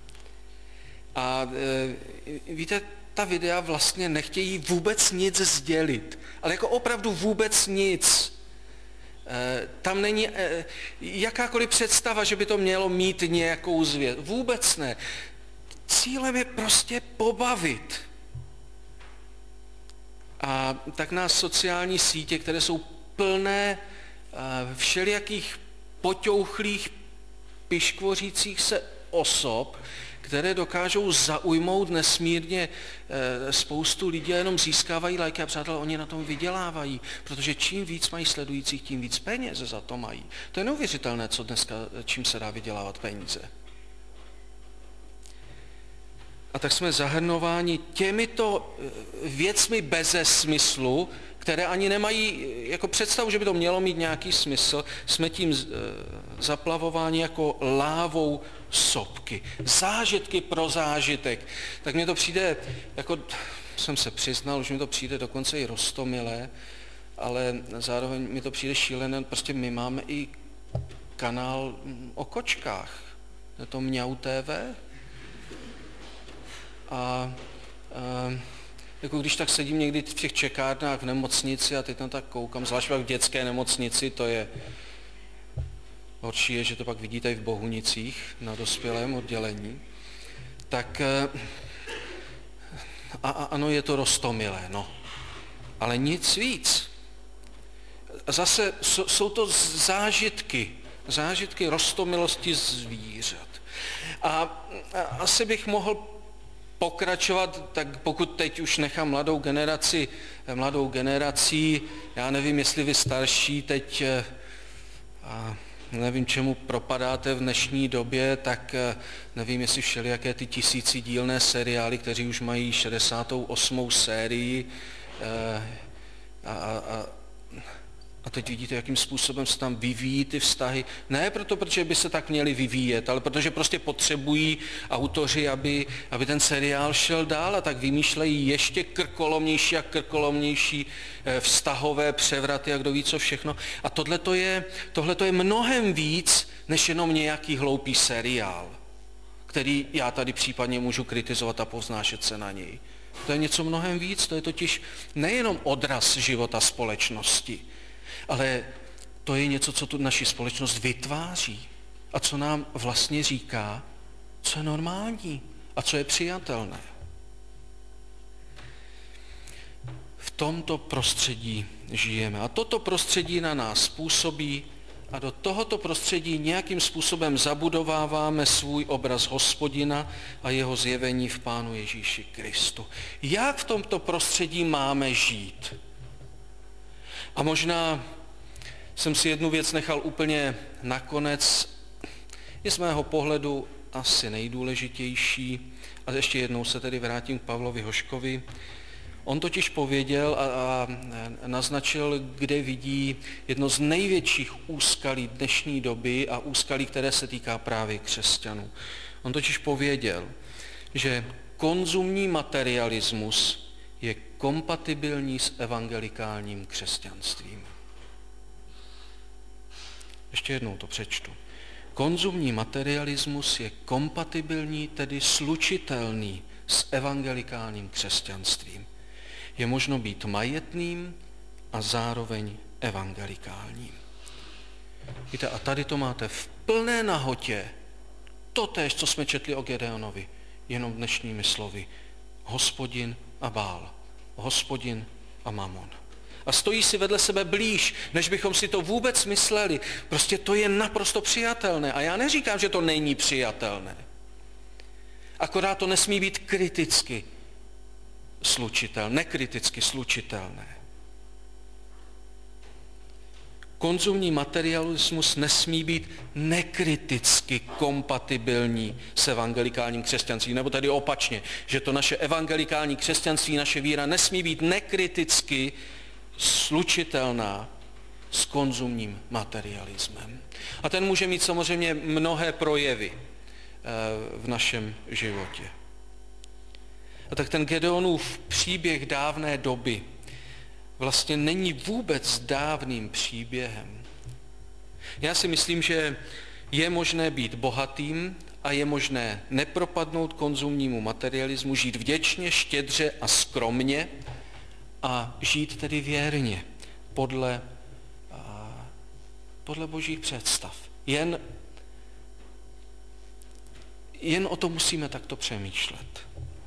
A víte, ta videa vlastně nechtějí vůbec nic sdělit, ale jako opravdu vůbec nic. Tam není jakákoliv představa, že by to mělo mít nějakou zvěst. Vůbec ne. Cílem je prostě pobavit. A tak nás sociální sítě, které jsou plné všelijakých poťouchlých, piškvořících se osob, které dokážou zaujmout nesmírně spoustu lidí a jenom získávají lajky a přátelé, oni na tom vydělávají, protože čím víc mají sledujících, tím víc peněz za to mají. To je neuvěřitelné, co dneska, čím se dá vydělávat peníze. A tak jsme zahrnováni těmito věcmi beze smyslu, které ani nemají jako představu, že by to mělo mít nějaký smysl, jsme tím zaplavováni jako lávou sopky. Zážitky pro zážitek. Tak mně to přijde, jako jsem se přiznal, už mi to přijde dokonce i roztomilé, ale zároveň mi to přijde šílené, prostě my máme i kanál o kočkách, je to Mňau TV. A jako když tak sedím někdy v těch čekárnách v nemocnici a teď tam tak koukám, zvlášť v dětské nemocnici, to je horší je, že to pak vidíte i v Bohunicích na dospělém oddělení, tak ano, je to roztomilé, no, ale nic víc. Zase jsou to zážitky roztomilosti zvířat. A asi bych mohl pokračovat, tak pokud teď už nechám mladou generací, já nevím, jestli vy starší teď, nevím, čemu propadáte v dnešní době, tak nevím, jestli všelijaké ty tisícidílné seriály, kteří už mají 68. sérii a teď vidíte, jakým způsobem se tam vyvíjí ty vztahy. Ne proto, protože by se tak měly vyvíjet, ale protože prostě potřebují autoři, aby ten seriál šel dál a tak vymýšlejí ještě krkolomnější vztahové převraty a kdo ví co všechno. A tohleto je mnohem víc, než jenom nějaký hloupý seriál, který já tady případně můžu kritizovat a povznášet se na něj. To je něco mnohem víc, to je totiž nejenom odraz života společnosti, ale to je něco, co tu naši společnost vytváří a co nám vlastně říká, co je normální a co je přijatelné. V tomto prostředí žijeme a toto prostředí na nás působí a do tohoto prostředí nějakým způsobem zabudováváme svůj obraz Hospodina a jeho zjevení v Pánu Ježíši Kristu. Jak v tomto prostředí máme žít? A možná jsem si jednu věc nechal úplně nakonec, je z mého pohledu asi nejdůležitější, a ještě jednou se tedy vrátím k Pavlovi Hoškovi. On totiž pověděl a naznačil, kde vidí jedno z největších úskalí dnešní doby a úskalí, které se týká právě křesťanů. On totiž pověděl, že konzumní materialismus je kompatibilní s evangelikálním křesťanstvím. Ještě jednou to přečtu. Konzumní materialismus je kompatibilní, tedy slučitelný s evangelikálním křesťanstvím. Je možno být majetným a zároveň evangelikálním. Víte, a tady to máte v plné nahotě totéž, co jsme četli o Gedeonovi, jenom dnešními slovy. Hospodin a Bál, Hospodin a Mamon. A stojí si vedle sebe blíž, než bychom si to vůbec mysleli. Prostě to je naprosto přijatelné. A já neříkám, že to není přijatelné. Akorát to nesmí být kriticky slučitelné, nekriticky slučitelné. Konzumní materialismus nesmí být nekriticky kompatibilní s evangelikálním křesťanstvím, nebo tedy opačně, že to naše evangelikální křesťanství, naše víra nesmí být nekriticky slučitelná s konzumním materialismem. A ten může mít samozřejmě mnohé projevy v našem životě. A tak ten Gedeonův příběh dávné doby vlastně není vůbec dávným příběhem. Já si myslím, že je možné být bohatým a je možné nepropadnout konzumnímu materialismu, žít vděčně, štědře a skromně a žít tedy věrně podle božích představ. Jen o tom musíme takto přemýšlet.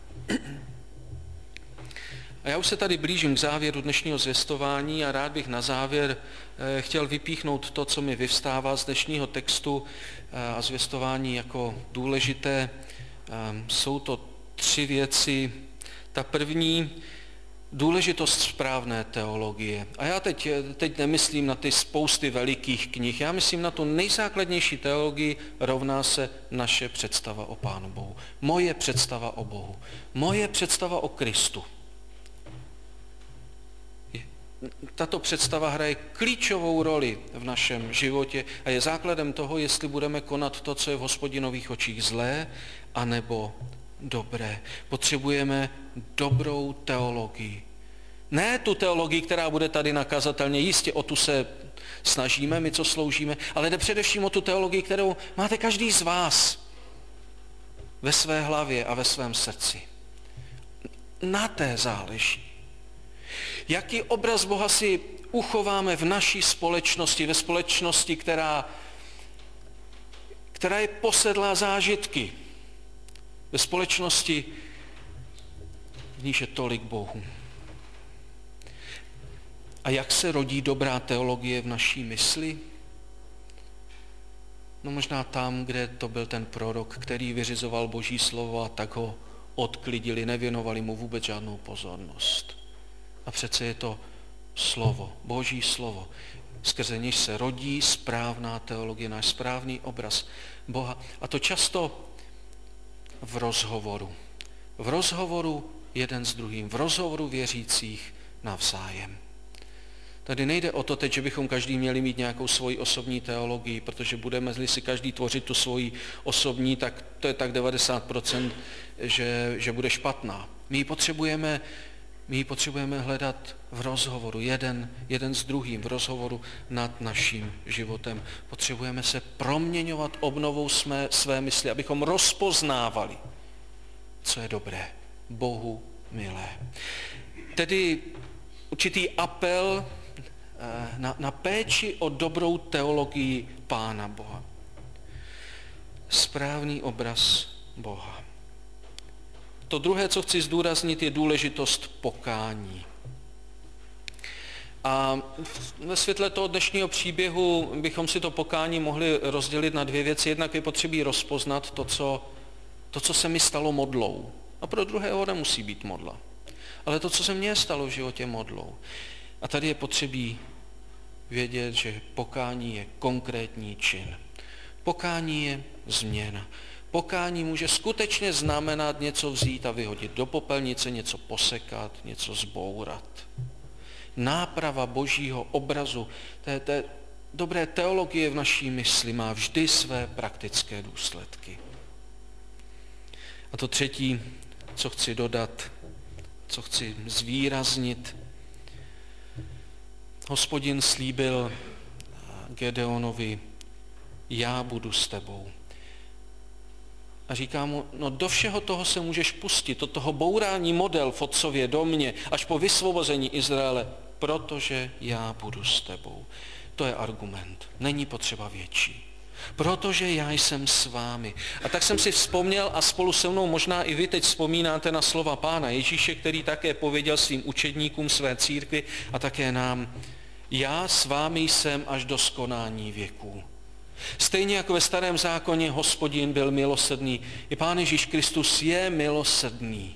A já už se tady blížím k závěru dnešního zvěstování a rád bych na závěr chtěl vypíchnout to, co mi vyvstává z dnešního textu a zvěstování jako důležité. Jsou to 3 věci. Ta první, důležitost správné teologie. A já teď nemyslím na ty spousty velikých knih, já myslím na tu nejzákladnější teologii, rovná se naše představa o Pánu Bohu. Moje představa o Bohu. Moje představa o Kristu. Tato představa hraje klíčovou roli v našem životě a je základem toho, jestli budeme konat to, co je v Hospodinových očích zlé, anebo dobré. Potřebujeme dobrou teologii. Ne tu teologii, která bude tady nakazatelně, jistě o tu se snažíme, my co sloužíme, ale jde především o tu teologii, kterou máte každý z vás ve své hlavě a ve svém srdci. Na té záleží. Jaký obraz Boha si uchováme v naší společnosti, ve společnosti, která je posedlá zážitky, ve společnosti, v níž je tolik bohů. A jak se rodí dobrá teologie v naší mysli? No možná tam, kde to byl ten prorok, který vyřizoval Boží slovo a tak ho odklidili, nevěnovali mu vůbec žádnou pozornost. A přece je to slovo, Boží slovo, skrze něž se rodí správná teologie, náš správný obraz Boha. A to často v rozhovoru. V rozhovoru jeden s druhým, v rozhovoru věřících navzájem. Tady nejde o to teď, že bychom každý měli mít nějakou svoji osobní teologii, protože budeme-li si každý tvořit tu svoji osobní, tak to je tak 90%, že bude špatná. My ji potřebujeme hledat v rozhovoru, jeden s druhým, v rozhovoru nad naším životem. Potřebujeme se proměňovat obnovou své mysli, abychom rozpoznávali, co je dobré, Bohu milé. Tedy určitý apel na péči o dobrou teologii Pána Boha. Správný obraz Boha. To druhé, co chci zdůraznit, je důležitost pokání. A ve světle toho dnešního příběhu bychom si to pokání mohli rozdělit na dvě věci. Jednak je potřebí rozpoznat to, co se mi stalo modlou. A pro druhého nemusí být modla. Ale to, co se mně stalo v životě modlou. A tady je potřebí vědět, že pokání je konkrétní čin. Pokání je změna. Pokání může skutečně znamenat něco vzít a vyhodit do popelnice, něco posekat, něco zbourat. Náprava Božího obrazu, té dobré teologie v naší mysli má vždy své praktické důsledky. A to třetí, co chci dodat, co chci zvýraznit. Hospodin slíbil Gedeonovi, já budu s tebou. A říká mu, no do všeho toho se můžeš pustit, do toho bourání model v otcově domě, až po vysvobození Izraele, protože já budu s tebou. To je argument, není potřeba větší. Protože já jsem s vámi. A tak jsem si vzpomněl a spolu se mnou možná i vy teď vzpomínáte na slova Pána Ježíše, který také pověděl svým učedníkům své církvi a také nám, já s vámi jsem až do skonání věků. Stejně jako ve Starém zákoně Hospodin byl milosrdný, i Pán Ježíš Kristus je milosrdný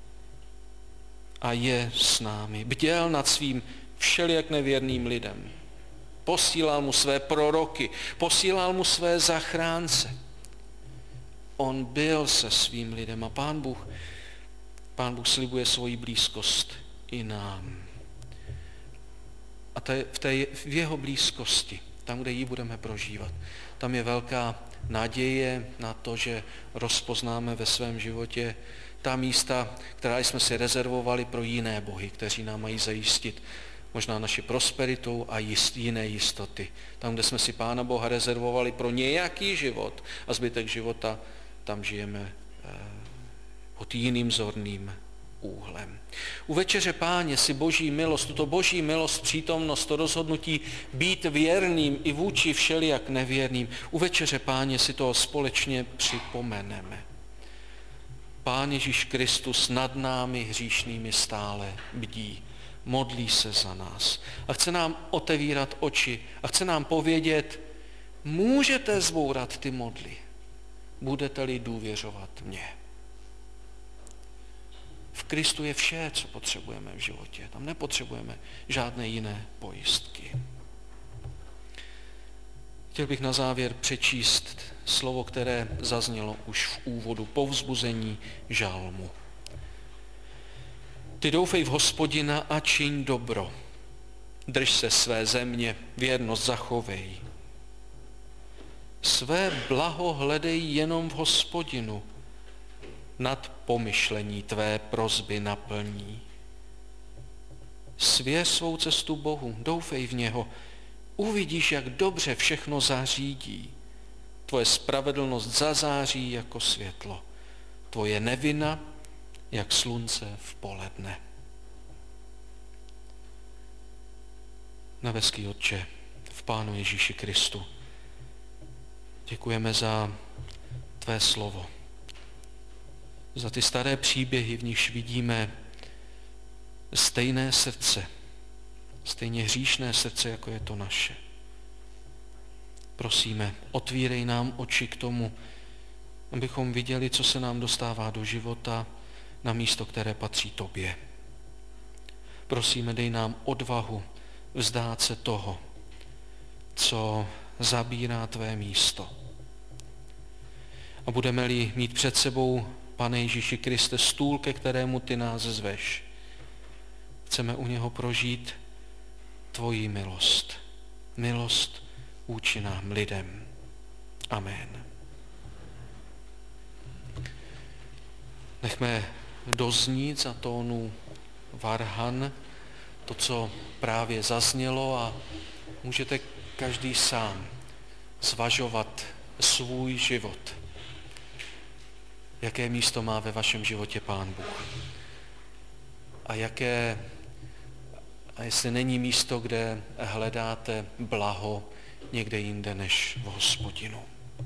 a je s námi. Bděl nad svým všelijak nevěrným lidem. Posílal mu své proroky, posílal mu své zachránce. On byl se svým lidem a Pán Bůh slibuje svoji blízkost i nám. A v jeho blízkosti, tam, kde ji budeme prožívat, tam je velká naděje na to, že rozpoznáme ve svém životě ta místa, která jsme si rezervovali pro jiné bohy, kteří nám mají zajistit možná naši prosperitou a jiné jistoty. Tam, kde jsme si Pána Boha rezervovali pro nějaký život a zbytek života, tam žijeme pod jiným zorným úhlem. U večeře Páně si Boží milost, tuto Boží milost, přítomnost, to rozhodnutí být věrným i vůči všelijak nevěrným, u večeře Páně si to společně připomeneme. Pán Ježíš Kristus nad námi hříšnými stále bdí. Modlí se za nás a chce nám otevírat oči a chce nám povědět, můžete zbourat ty modly, budete-li důvěřovat mně. V Kristu je vše, co potřebujeme v životě. Tam nepotřebujeme žádné jiné pojistky. Chtěl bych na závěr přečíst slovo, které zaznělo už v úvodu povzbuzení žalmu. Ty doufej v Hospodina a čiň dobro. Drž se své země, věrnost zachovej. Své blaho hledej jenom v Hospodinu. Nad pomyšlení tvé prosby naplní. Svěř svou cestu Bohu, doufej v něho. Uvidíš, jak dobře všechno zařídí. Tvoje spravedlnost zazáří jako světlo. Tvoje nevina, jak slunce v poledne. Nebeský Otče, v Pánu Ježíši Kristu, děkujeme za tvé slovo, za ty staré příběhy, v nichž vidíme stejné srdce, stejně hříšné srdce, jako je to naše. Prosíme, otvírej nám oči k tomu, abychom viděli, co se nám dostává do života na místo, které patří tobě. Prosíme, dej nám odvahu vzdát se toho, co zabírá tvé místo. A budeme-li mít před sebou, Pane Ježíši Kriste, stůl, ke kterému ty nás zveš, chceme u něho prožít tvoji milost. Milost vůči nám lidem. Amen. Nechme doznít za tónu varhan to, co právě zaznělo, a můžete každý sám zvažovat svůj život. Jaké místo má ve vašem životě Pán Bůh? A jestli není místo, kde hledáte blaho někde jinde než v Hospodinu.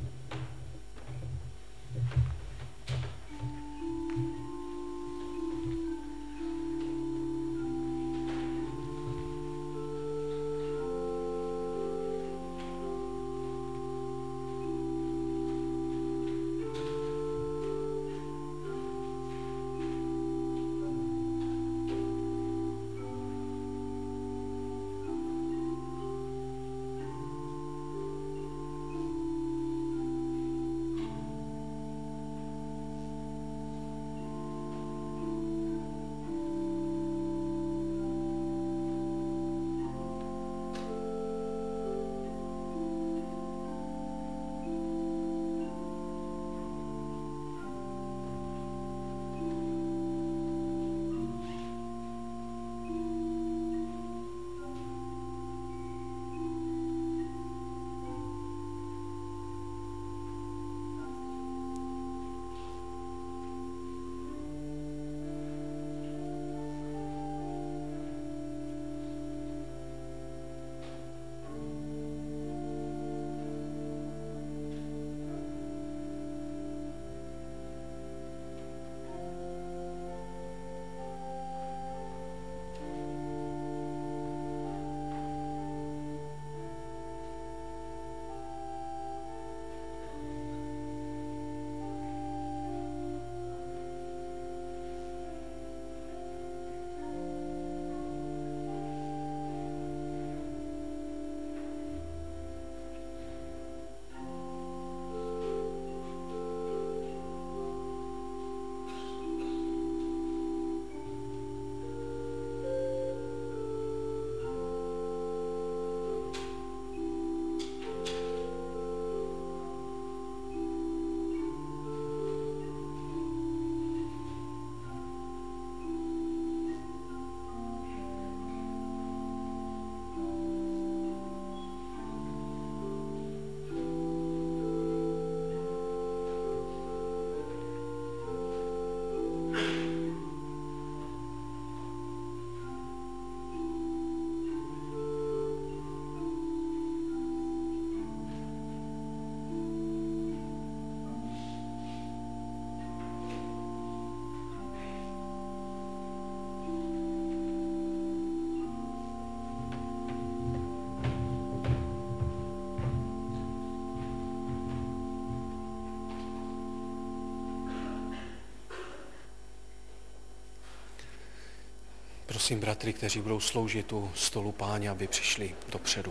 Prosím bratry, kteří budou sloužit u stolu Páně, aby přišli dopředu.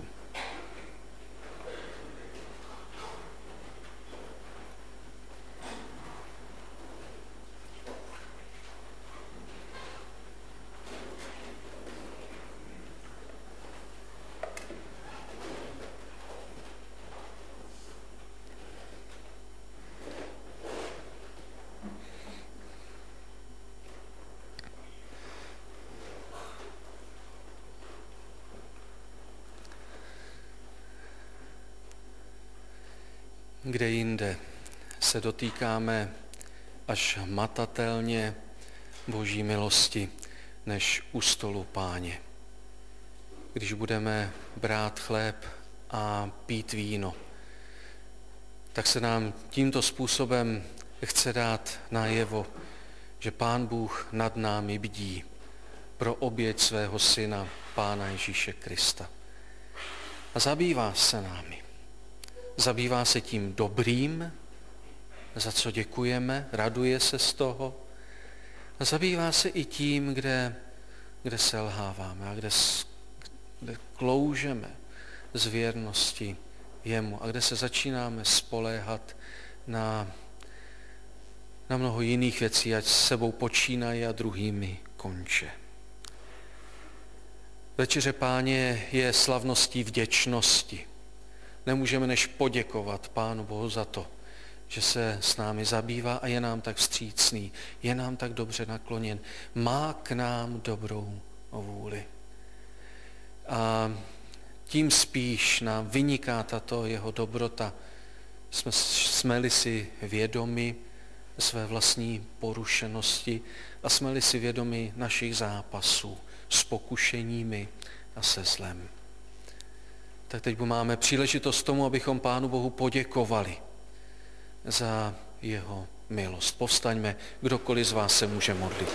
Kde jinde se dotýkáme až hmatatelně Boží milosti, než u stolu Páně. Když budeme brát chléb a pít víno, tak se nám tímto způsobem chce dát najevo, že Pán Bůh nad námi bdí pro oběť svého Syna, Pána Ježíše Krista. A zabývá se námi. Zabývá se tím dobrým, za co děkujeme, raduje se z toho. A zabývá se i tím, kde selháváme a kde kloužeme z věrnosti jemu a kde se začínáme spoléhat na mnoho jiných věcí, ať s sebou počínají a druhými konče. Večeře Páně je slavností vděčnosti. Nemůžeme než poděkovat Pánu Bohu za to, že se s námi zabývá a je nám tak vstřícný, je nám tak dobře nakloněn, má k nám dobrou vůli. A tím spíš nám vyniká tato jeho dobrota. Jsme-li si vědomi své vlastní porušenosti a jsme-li si vědomi našich zápasů s pokušeními a se zlem. Tak teď máme příležitost tomu, abychom Pánu Bohu poděkovali za jeho milost. Povstaňme, kdokoliv z vás se může modlit.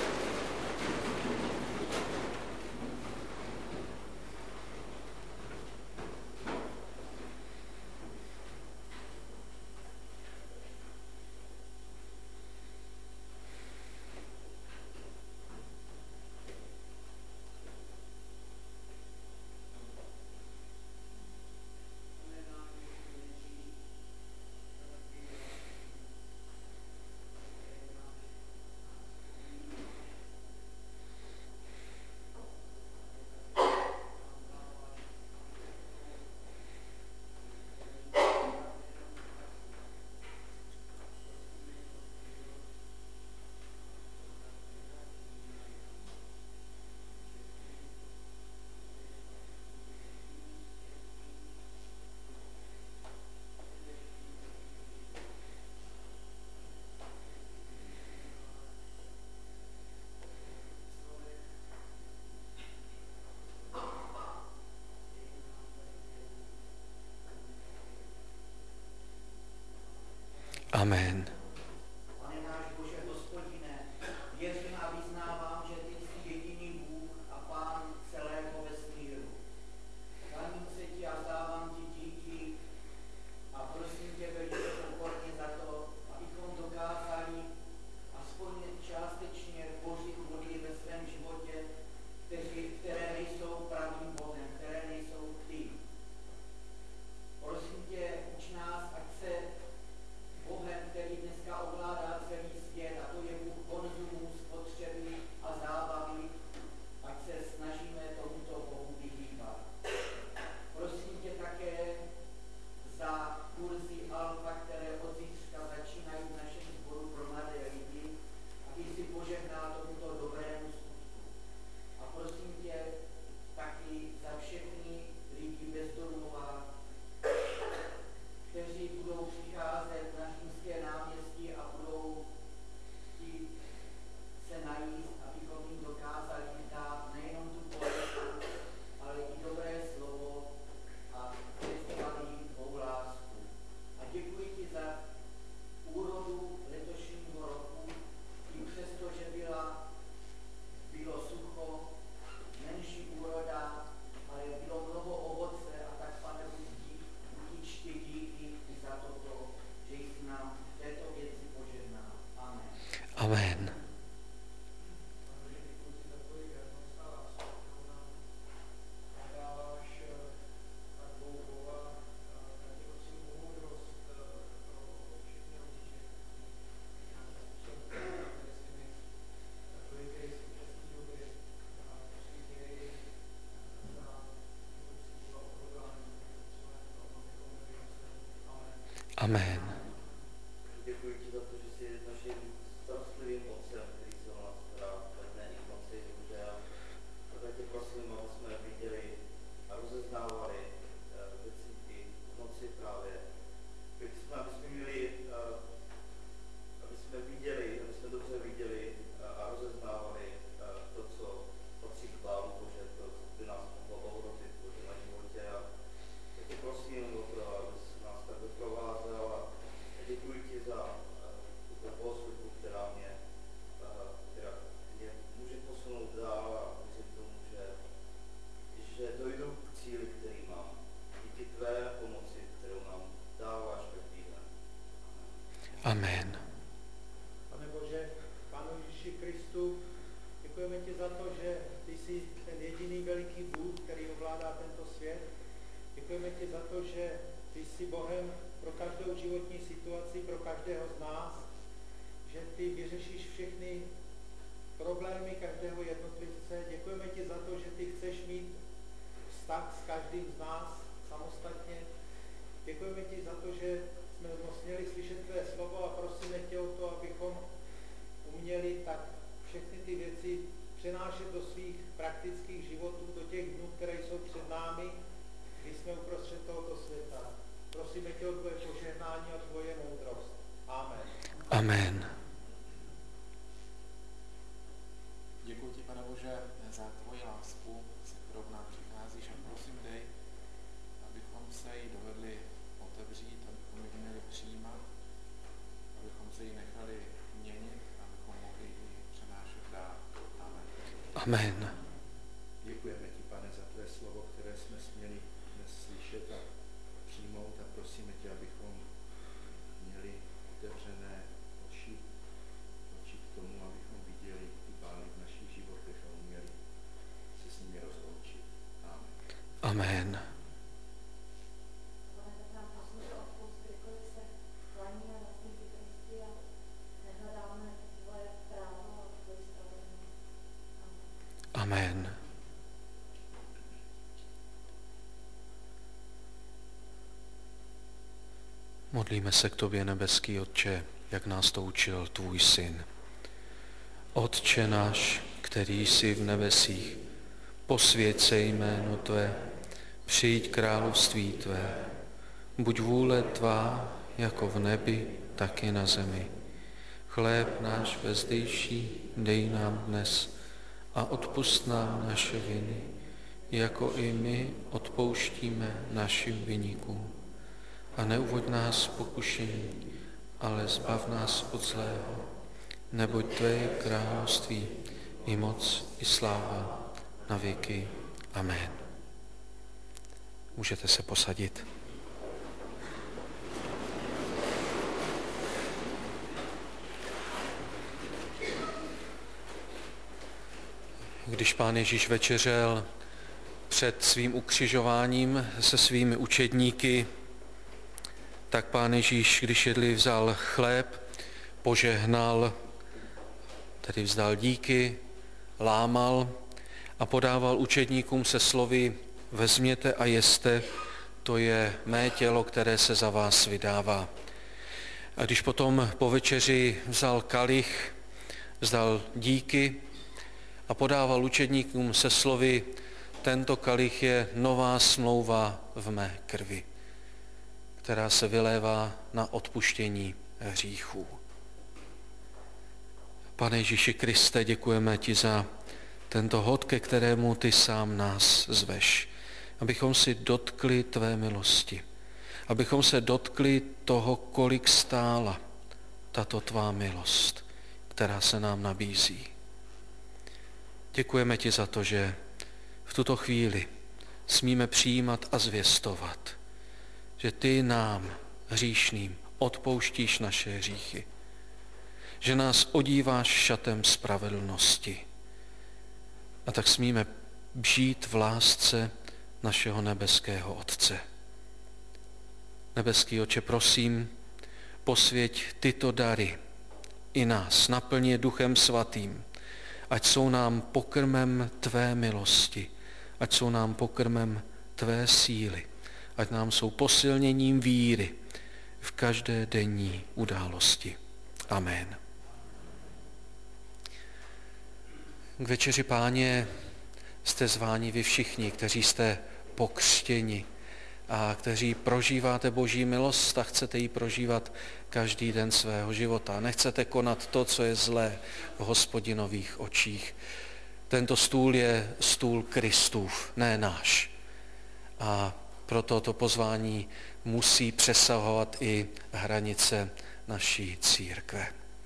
Amen. Pane náš Bože, Hospodine, věřím a vyznávám, že ty jsi jediný Bůh a Pán celého vesmíru. Klaním se ti a vzdávám ti díky a prosím tě velice pokorně za to, abychom dokázali aspoň částečně tvořit vody ve svém životě, které nejsou pravým Bohem, které nejsou ty. Prosím tě, uč nás, ať se Bohem, který dneska ovládá celý svět, a to je Bůh konzumů, spotřeby a zábavy, ať se snažíme tomuto Bohu vyhýbat. Prosím tě také za kurzy Alfa, které od zítřka začínají v našem sboru pro mladé lidi, aby si požehnal tomuto dobrému skutku. A prosím tě taky za všechny lidi bez domova, kteří budou přicházet na Římské náměstí a budou chtít se najíst, abychom jim dokázali dát nejenom tu poletu, ale i dobré slovo a zvěstovali jim tvou lásku. A děkuji ti za úrodu letošního roku, i přesto, že bylo sucho, menší úroda, ale bylo mnoho ovoce a tak, Pane, budiš ti díky i za toto, že jsi nám v této věci požehnal. Amen. Amen. Amen. Děkuji ti za to, že jsi naším starostlivým otcem, který se o nás stará ve dne i v noci, Bože. A tak tě prosím, aby jsme viděli a rozeznávali věci i v noci právě. Aby jsme ty vyřešíš všechny problémy každého jednotlivce. Děkujeme ti za to, že ty chceš mít vztah s každým z nás samostatně. Děkujeme ti za to, že jsme směli slyšet tvé slovo a prosíme tě o to, abychom uměli tak všechny ty věci přenášet do svých praktických životů, do těch dnů, které jsou před námi, kdy jsme uprostřed tohoto světa. Prosíme tě o tvoje požehnání a tvoje moudrost. Amen. Amen. Děkuji ti, Pane Bože, za tvoji lásku, se kterou k nám přicházíš, a prosím dej, abychom se jí dovedli otevřít, abychom ji měli přijímat, abychom se jí nechali měnit, abychom mohli ji přenášet dál. Amen. Amen. Děkujeme ti, Pane, za tvé slovo, které jsme směli dnes slyšet a přijmout, a prosíme tě, abychom měli otevřené oči k tomu, abychom viděli ty pály v našich životech a uměli se s nimi rozloučit. Amen. Amen. Pane, tak nám poslouchej odpust, kdykoliv se klaníme na svým Kristi a nehledáme tvoje právo a tvoji spravedlnost. Amen. Amen. Modlíme se k tobě, nebeský Otče, jak nás to učil tvůj syn. Otče náš, který jsi v nebesích, posvěť se jméno tvé, přijď království tvé, buď vůle tvá, jako v nebi, tak i na zemi. Chléb náš vezdejší dej nám dnes a odpusť nám naše viny, jako i my odpouštíme našim viníkům. A neuvoď nás v pokušení, ale zbav nás od zlého, neboť tvé je království, i moc, i sláva, na věky. Amen. Můžete se posadit. Když Pán Ježíš večeřel před svým ukřižováním se svými učedníky, tak Pán Ježíš, když jedli, vzal chléb, požehnal, tedy vzdal díky, lámal a podával učedníkům se slovy: vezměte a jeste, to je mé tělo, které se za vás vydává. A když potom po večeři vzal kalich, vzdal díky a podával učedníkům se slovy: tento kalich je nová smlouva v mé krvi, která se vylévá na odpuštění hříchů. Pane Ježíši Kriste, děkujeme ti za tento hod, ke kterému ty sám nás zveš, abychom si dotkli tvé milosti, abychom se dotkli toho, kolik stála tato tvá milost, která se nám nabízí. Děkujeme ti za to, že v tuto chvíli smíme přijímat a zvěstovat, že ty nám, hříšným, odpouštíš naše hříchy, že nás odíváš šatem spravedlnosti. A tak smíme žít v lásce našeho nebeského Otce. Nebeský Otče, prosím, posvěť tyto dary i nás, naplň je Duchem Svatým, ať jsou nám pokrmem tvé milosti, ať jsou nám pokrmem tvé síly, ať nám jsou posilněním víry v každé denní události. Amen. K večeři Páně jste zváni vy všichni, kteří jste pokřtěni a kteří prožíváte Boží milost a chcete ji prožívat každý den svého života. Nechcete konat to, co je zlé v Hospodinových očích. Tento stůl je stůl Kristův, ne náš. A proto to pozvání musí přesahovat i hranice naší církve.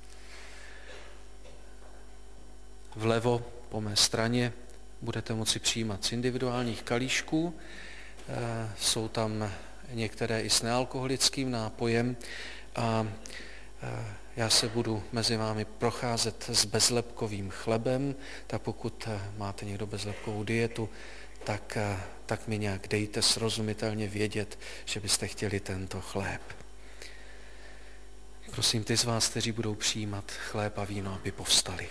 Vlevo po mé straně budete moci přijímat z individuálních kalíšků. Jsou tam některé i s nealkoholickým nápojem a já se budu mezi vámi procházet s bezlepkovým chlebem, tak pokud máte někdo bezlepkovou dietu, tak mi nějak dejte srozumitelně vědět, že byste chtěli tento chléb. Prosím ty z vás, kteří budou přijímat chléb a víno, aby povstali.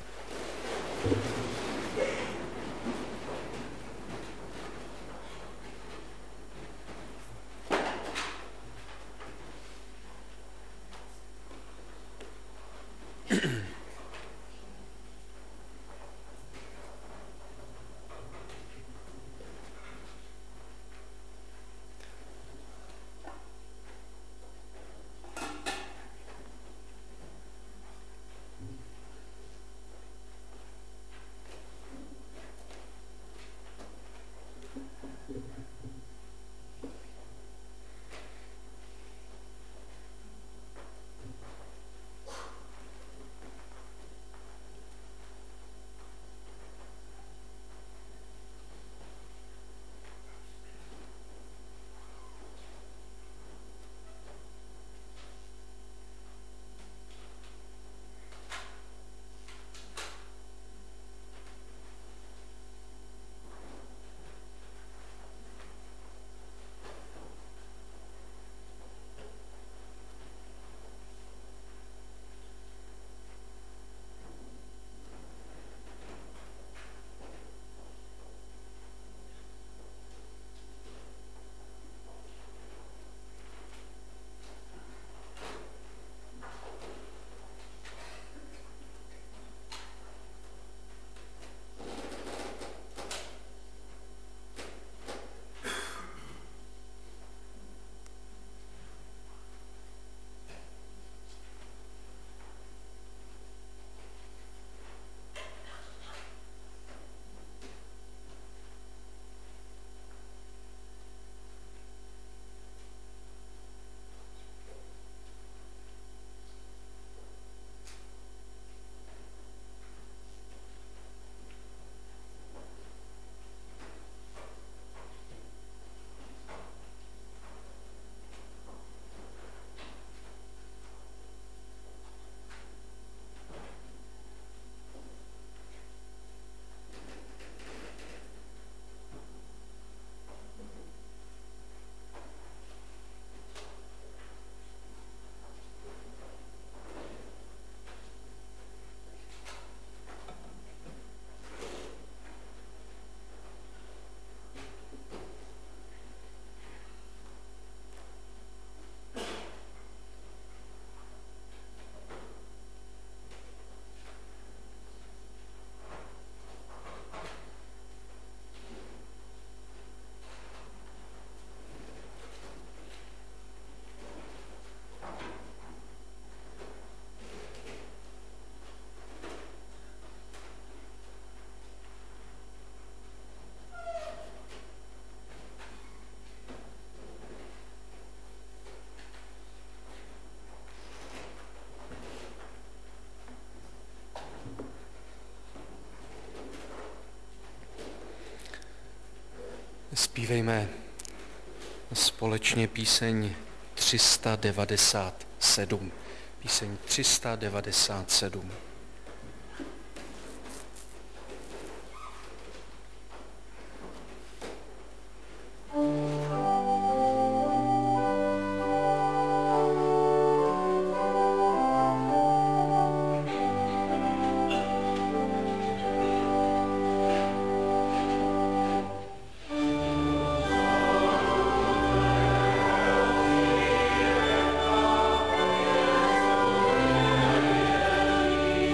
Zpívejme společně píseň 397. Píseň 397. Amen.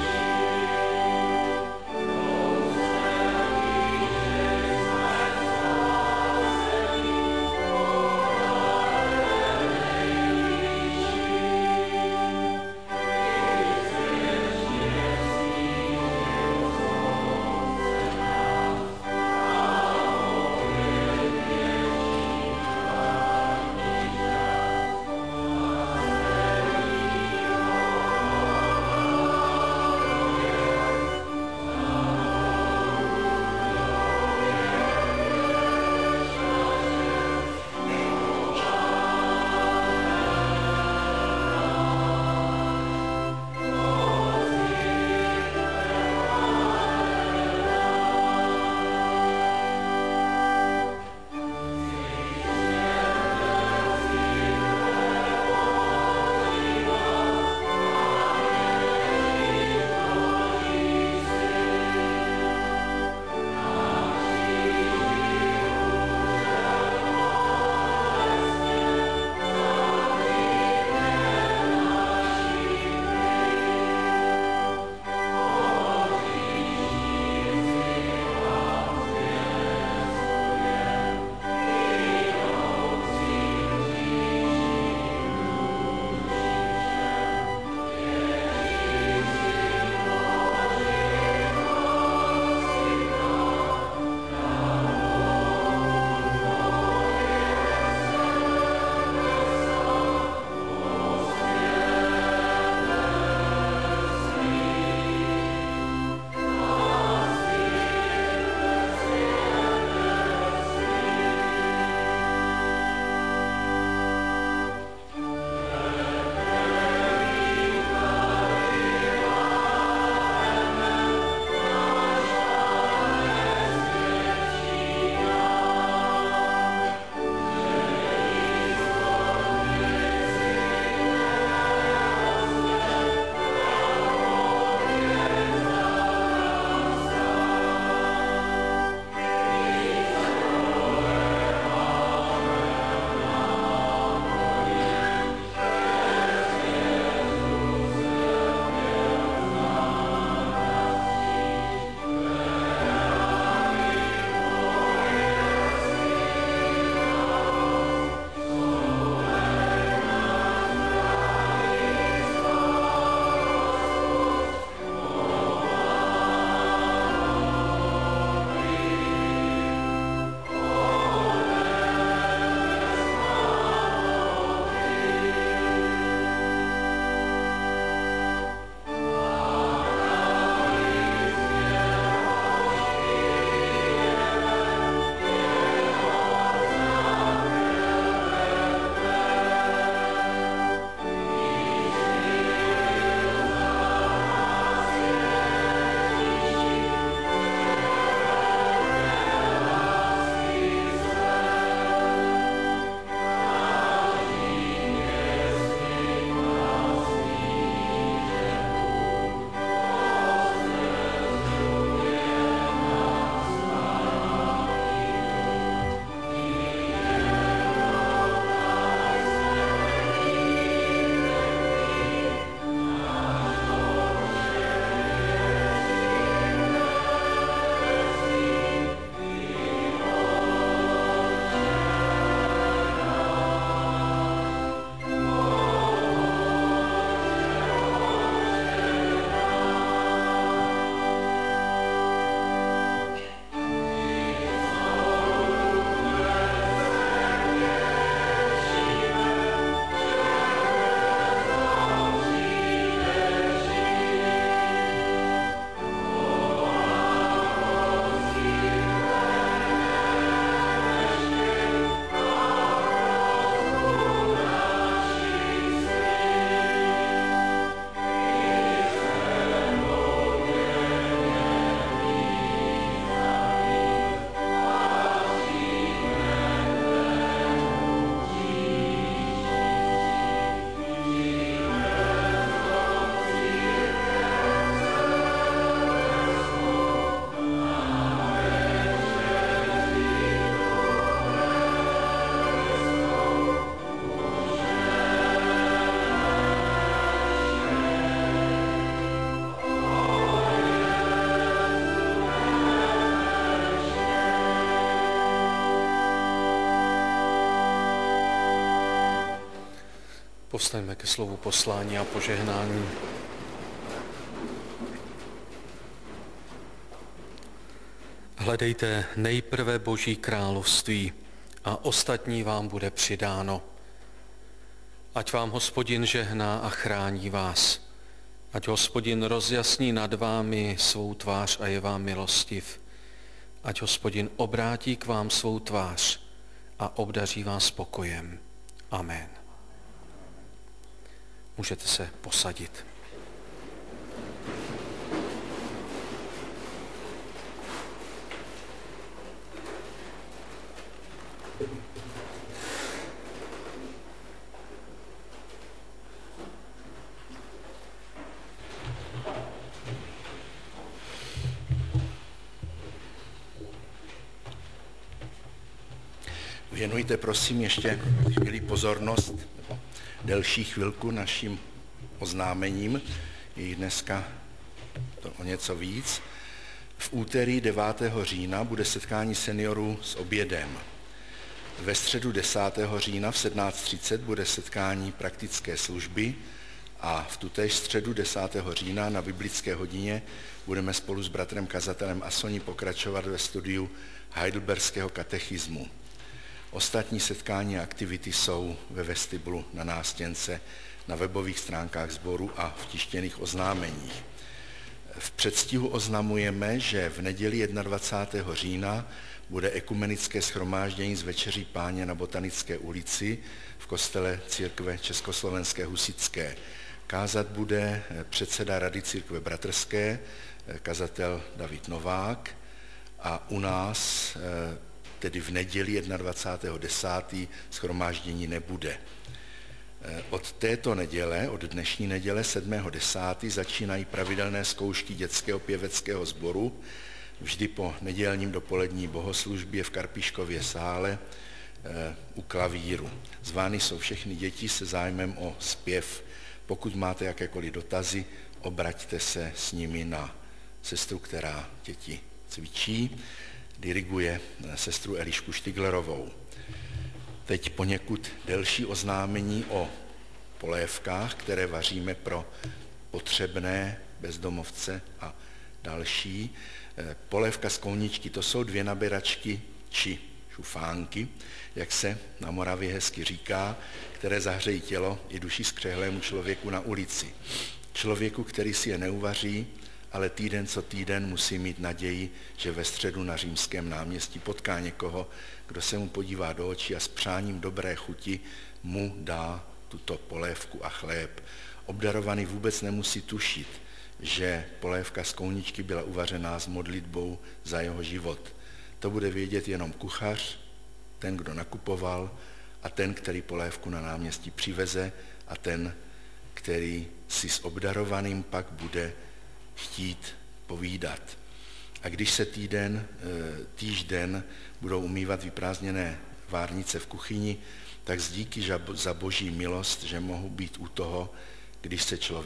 Povstaňme ke slovu poslání a požehnání. Hledejte nejprve Boží království a ostatní vám bude přidáno. Ať vám Hospodin žehná a chrání vás. Ať Hospodin rozjasní nad vámi svou tvář a je vám milostiv. Ať Hospodin obrátí k vám svou tvář a obdaří vás pokojem. Amen. Můžete se posadit. Věnujte prosím ještě chvíli pozornost, delší chvilku našim oznámením, je jich dneska to o něco víc. V úterý 9. října bude setkání seniorů s obědem. Ve středu 10. října v 17:30 bude setkání praktické služby a v tutéž středu 10. října na biblické hodině budeme spolu s bratrem kazatelem Asoni pokračovat ve studiu heidelberského katechismu. Ostatní setkání a aktivity jsou ve vestibulu na nástěnce, na webových stránkách sboru a v tištěných oznámeních. V předstihu oznamujeme, že v neděli 21. října bude ekumenické shromáždění z Večeří Páně na Botanické ulici v kostele církve Československé husitské. Kázat bude předseda Rady církve bratrské, kazatel David Novák, a u nás tedy v neděli 21.10. shromáždění nebude. Od této neděle, od dnešní neděle 7.10. začínají pravidelné zkoušky dětského pěveckého sboru, vždy po nedělním dopolední bohoslužbě v Karpíškově sále u klavíru. Zvány jsou všechny děti se zájmem o zpěv. Pokud máte jakékoliv dotazy, obraťte se s nimi na sestru, která děti cvičí, diriguje sestru Elišku Štiglerovou. Teď poněkud delší oznámení o polévkách, které vaříme pro potřebné bezdomovce a další. Polévka z kouničky, to jsou 2 naběračky či šufánky, jak se na Moravě hezky říká, které zahřejí tělo i duši skřehlému člověku na ulici. Člověku, který si je neuvaří, ale týden co týden musí mít naději, že ve středu na Římském náměstí potká někoho, kdo se mu podívá do očí a s přáním dobré chuti mu dá tuto polévku a chléb. Obdarovaný vůbec nemusí tušit, že polévka z kouničky byla uvařená s modlitbou za jeho život. To bude vědět jenom kuchař, ten, kdo nakupoval, a ten, který polévku na náměstí přiveze, a ten, který si s obdarovaným pak bude chtít povídat. A když se týž den budou umývat vyprázdněné várnice v kuchyni, tak díky za Boží milost, že mohu být u toho, když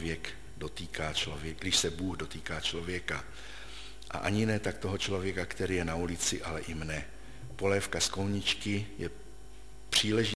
se Bůh dotýká člověka. A ani ne tak toho člověka, který je na ulici, ale i mne. Polévka z kouničky je příležitost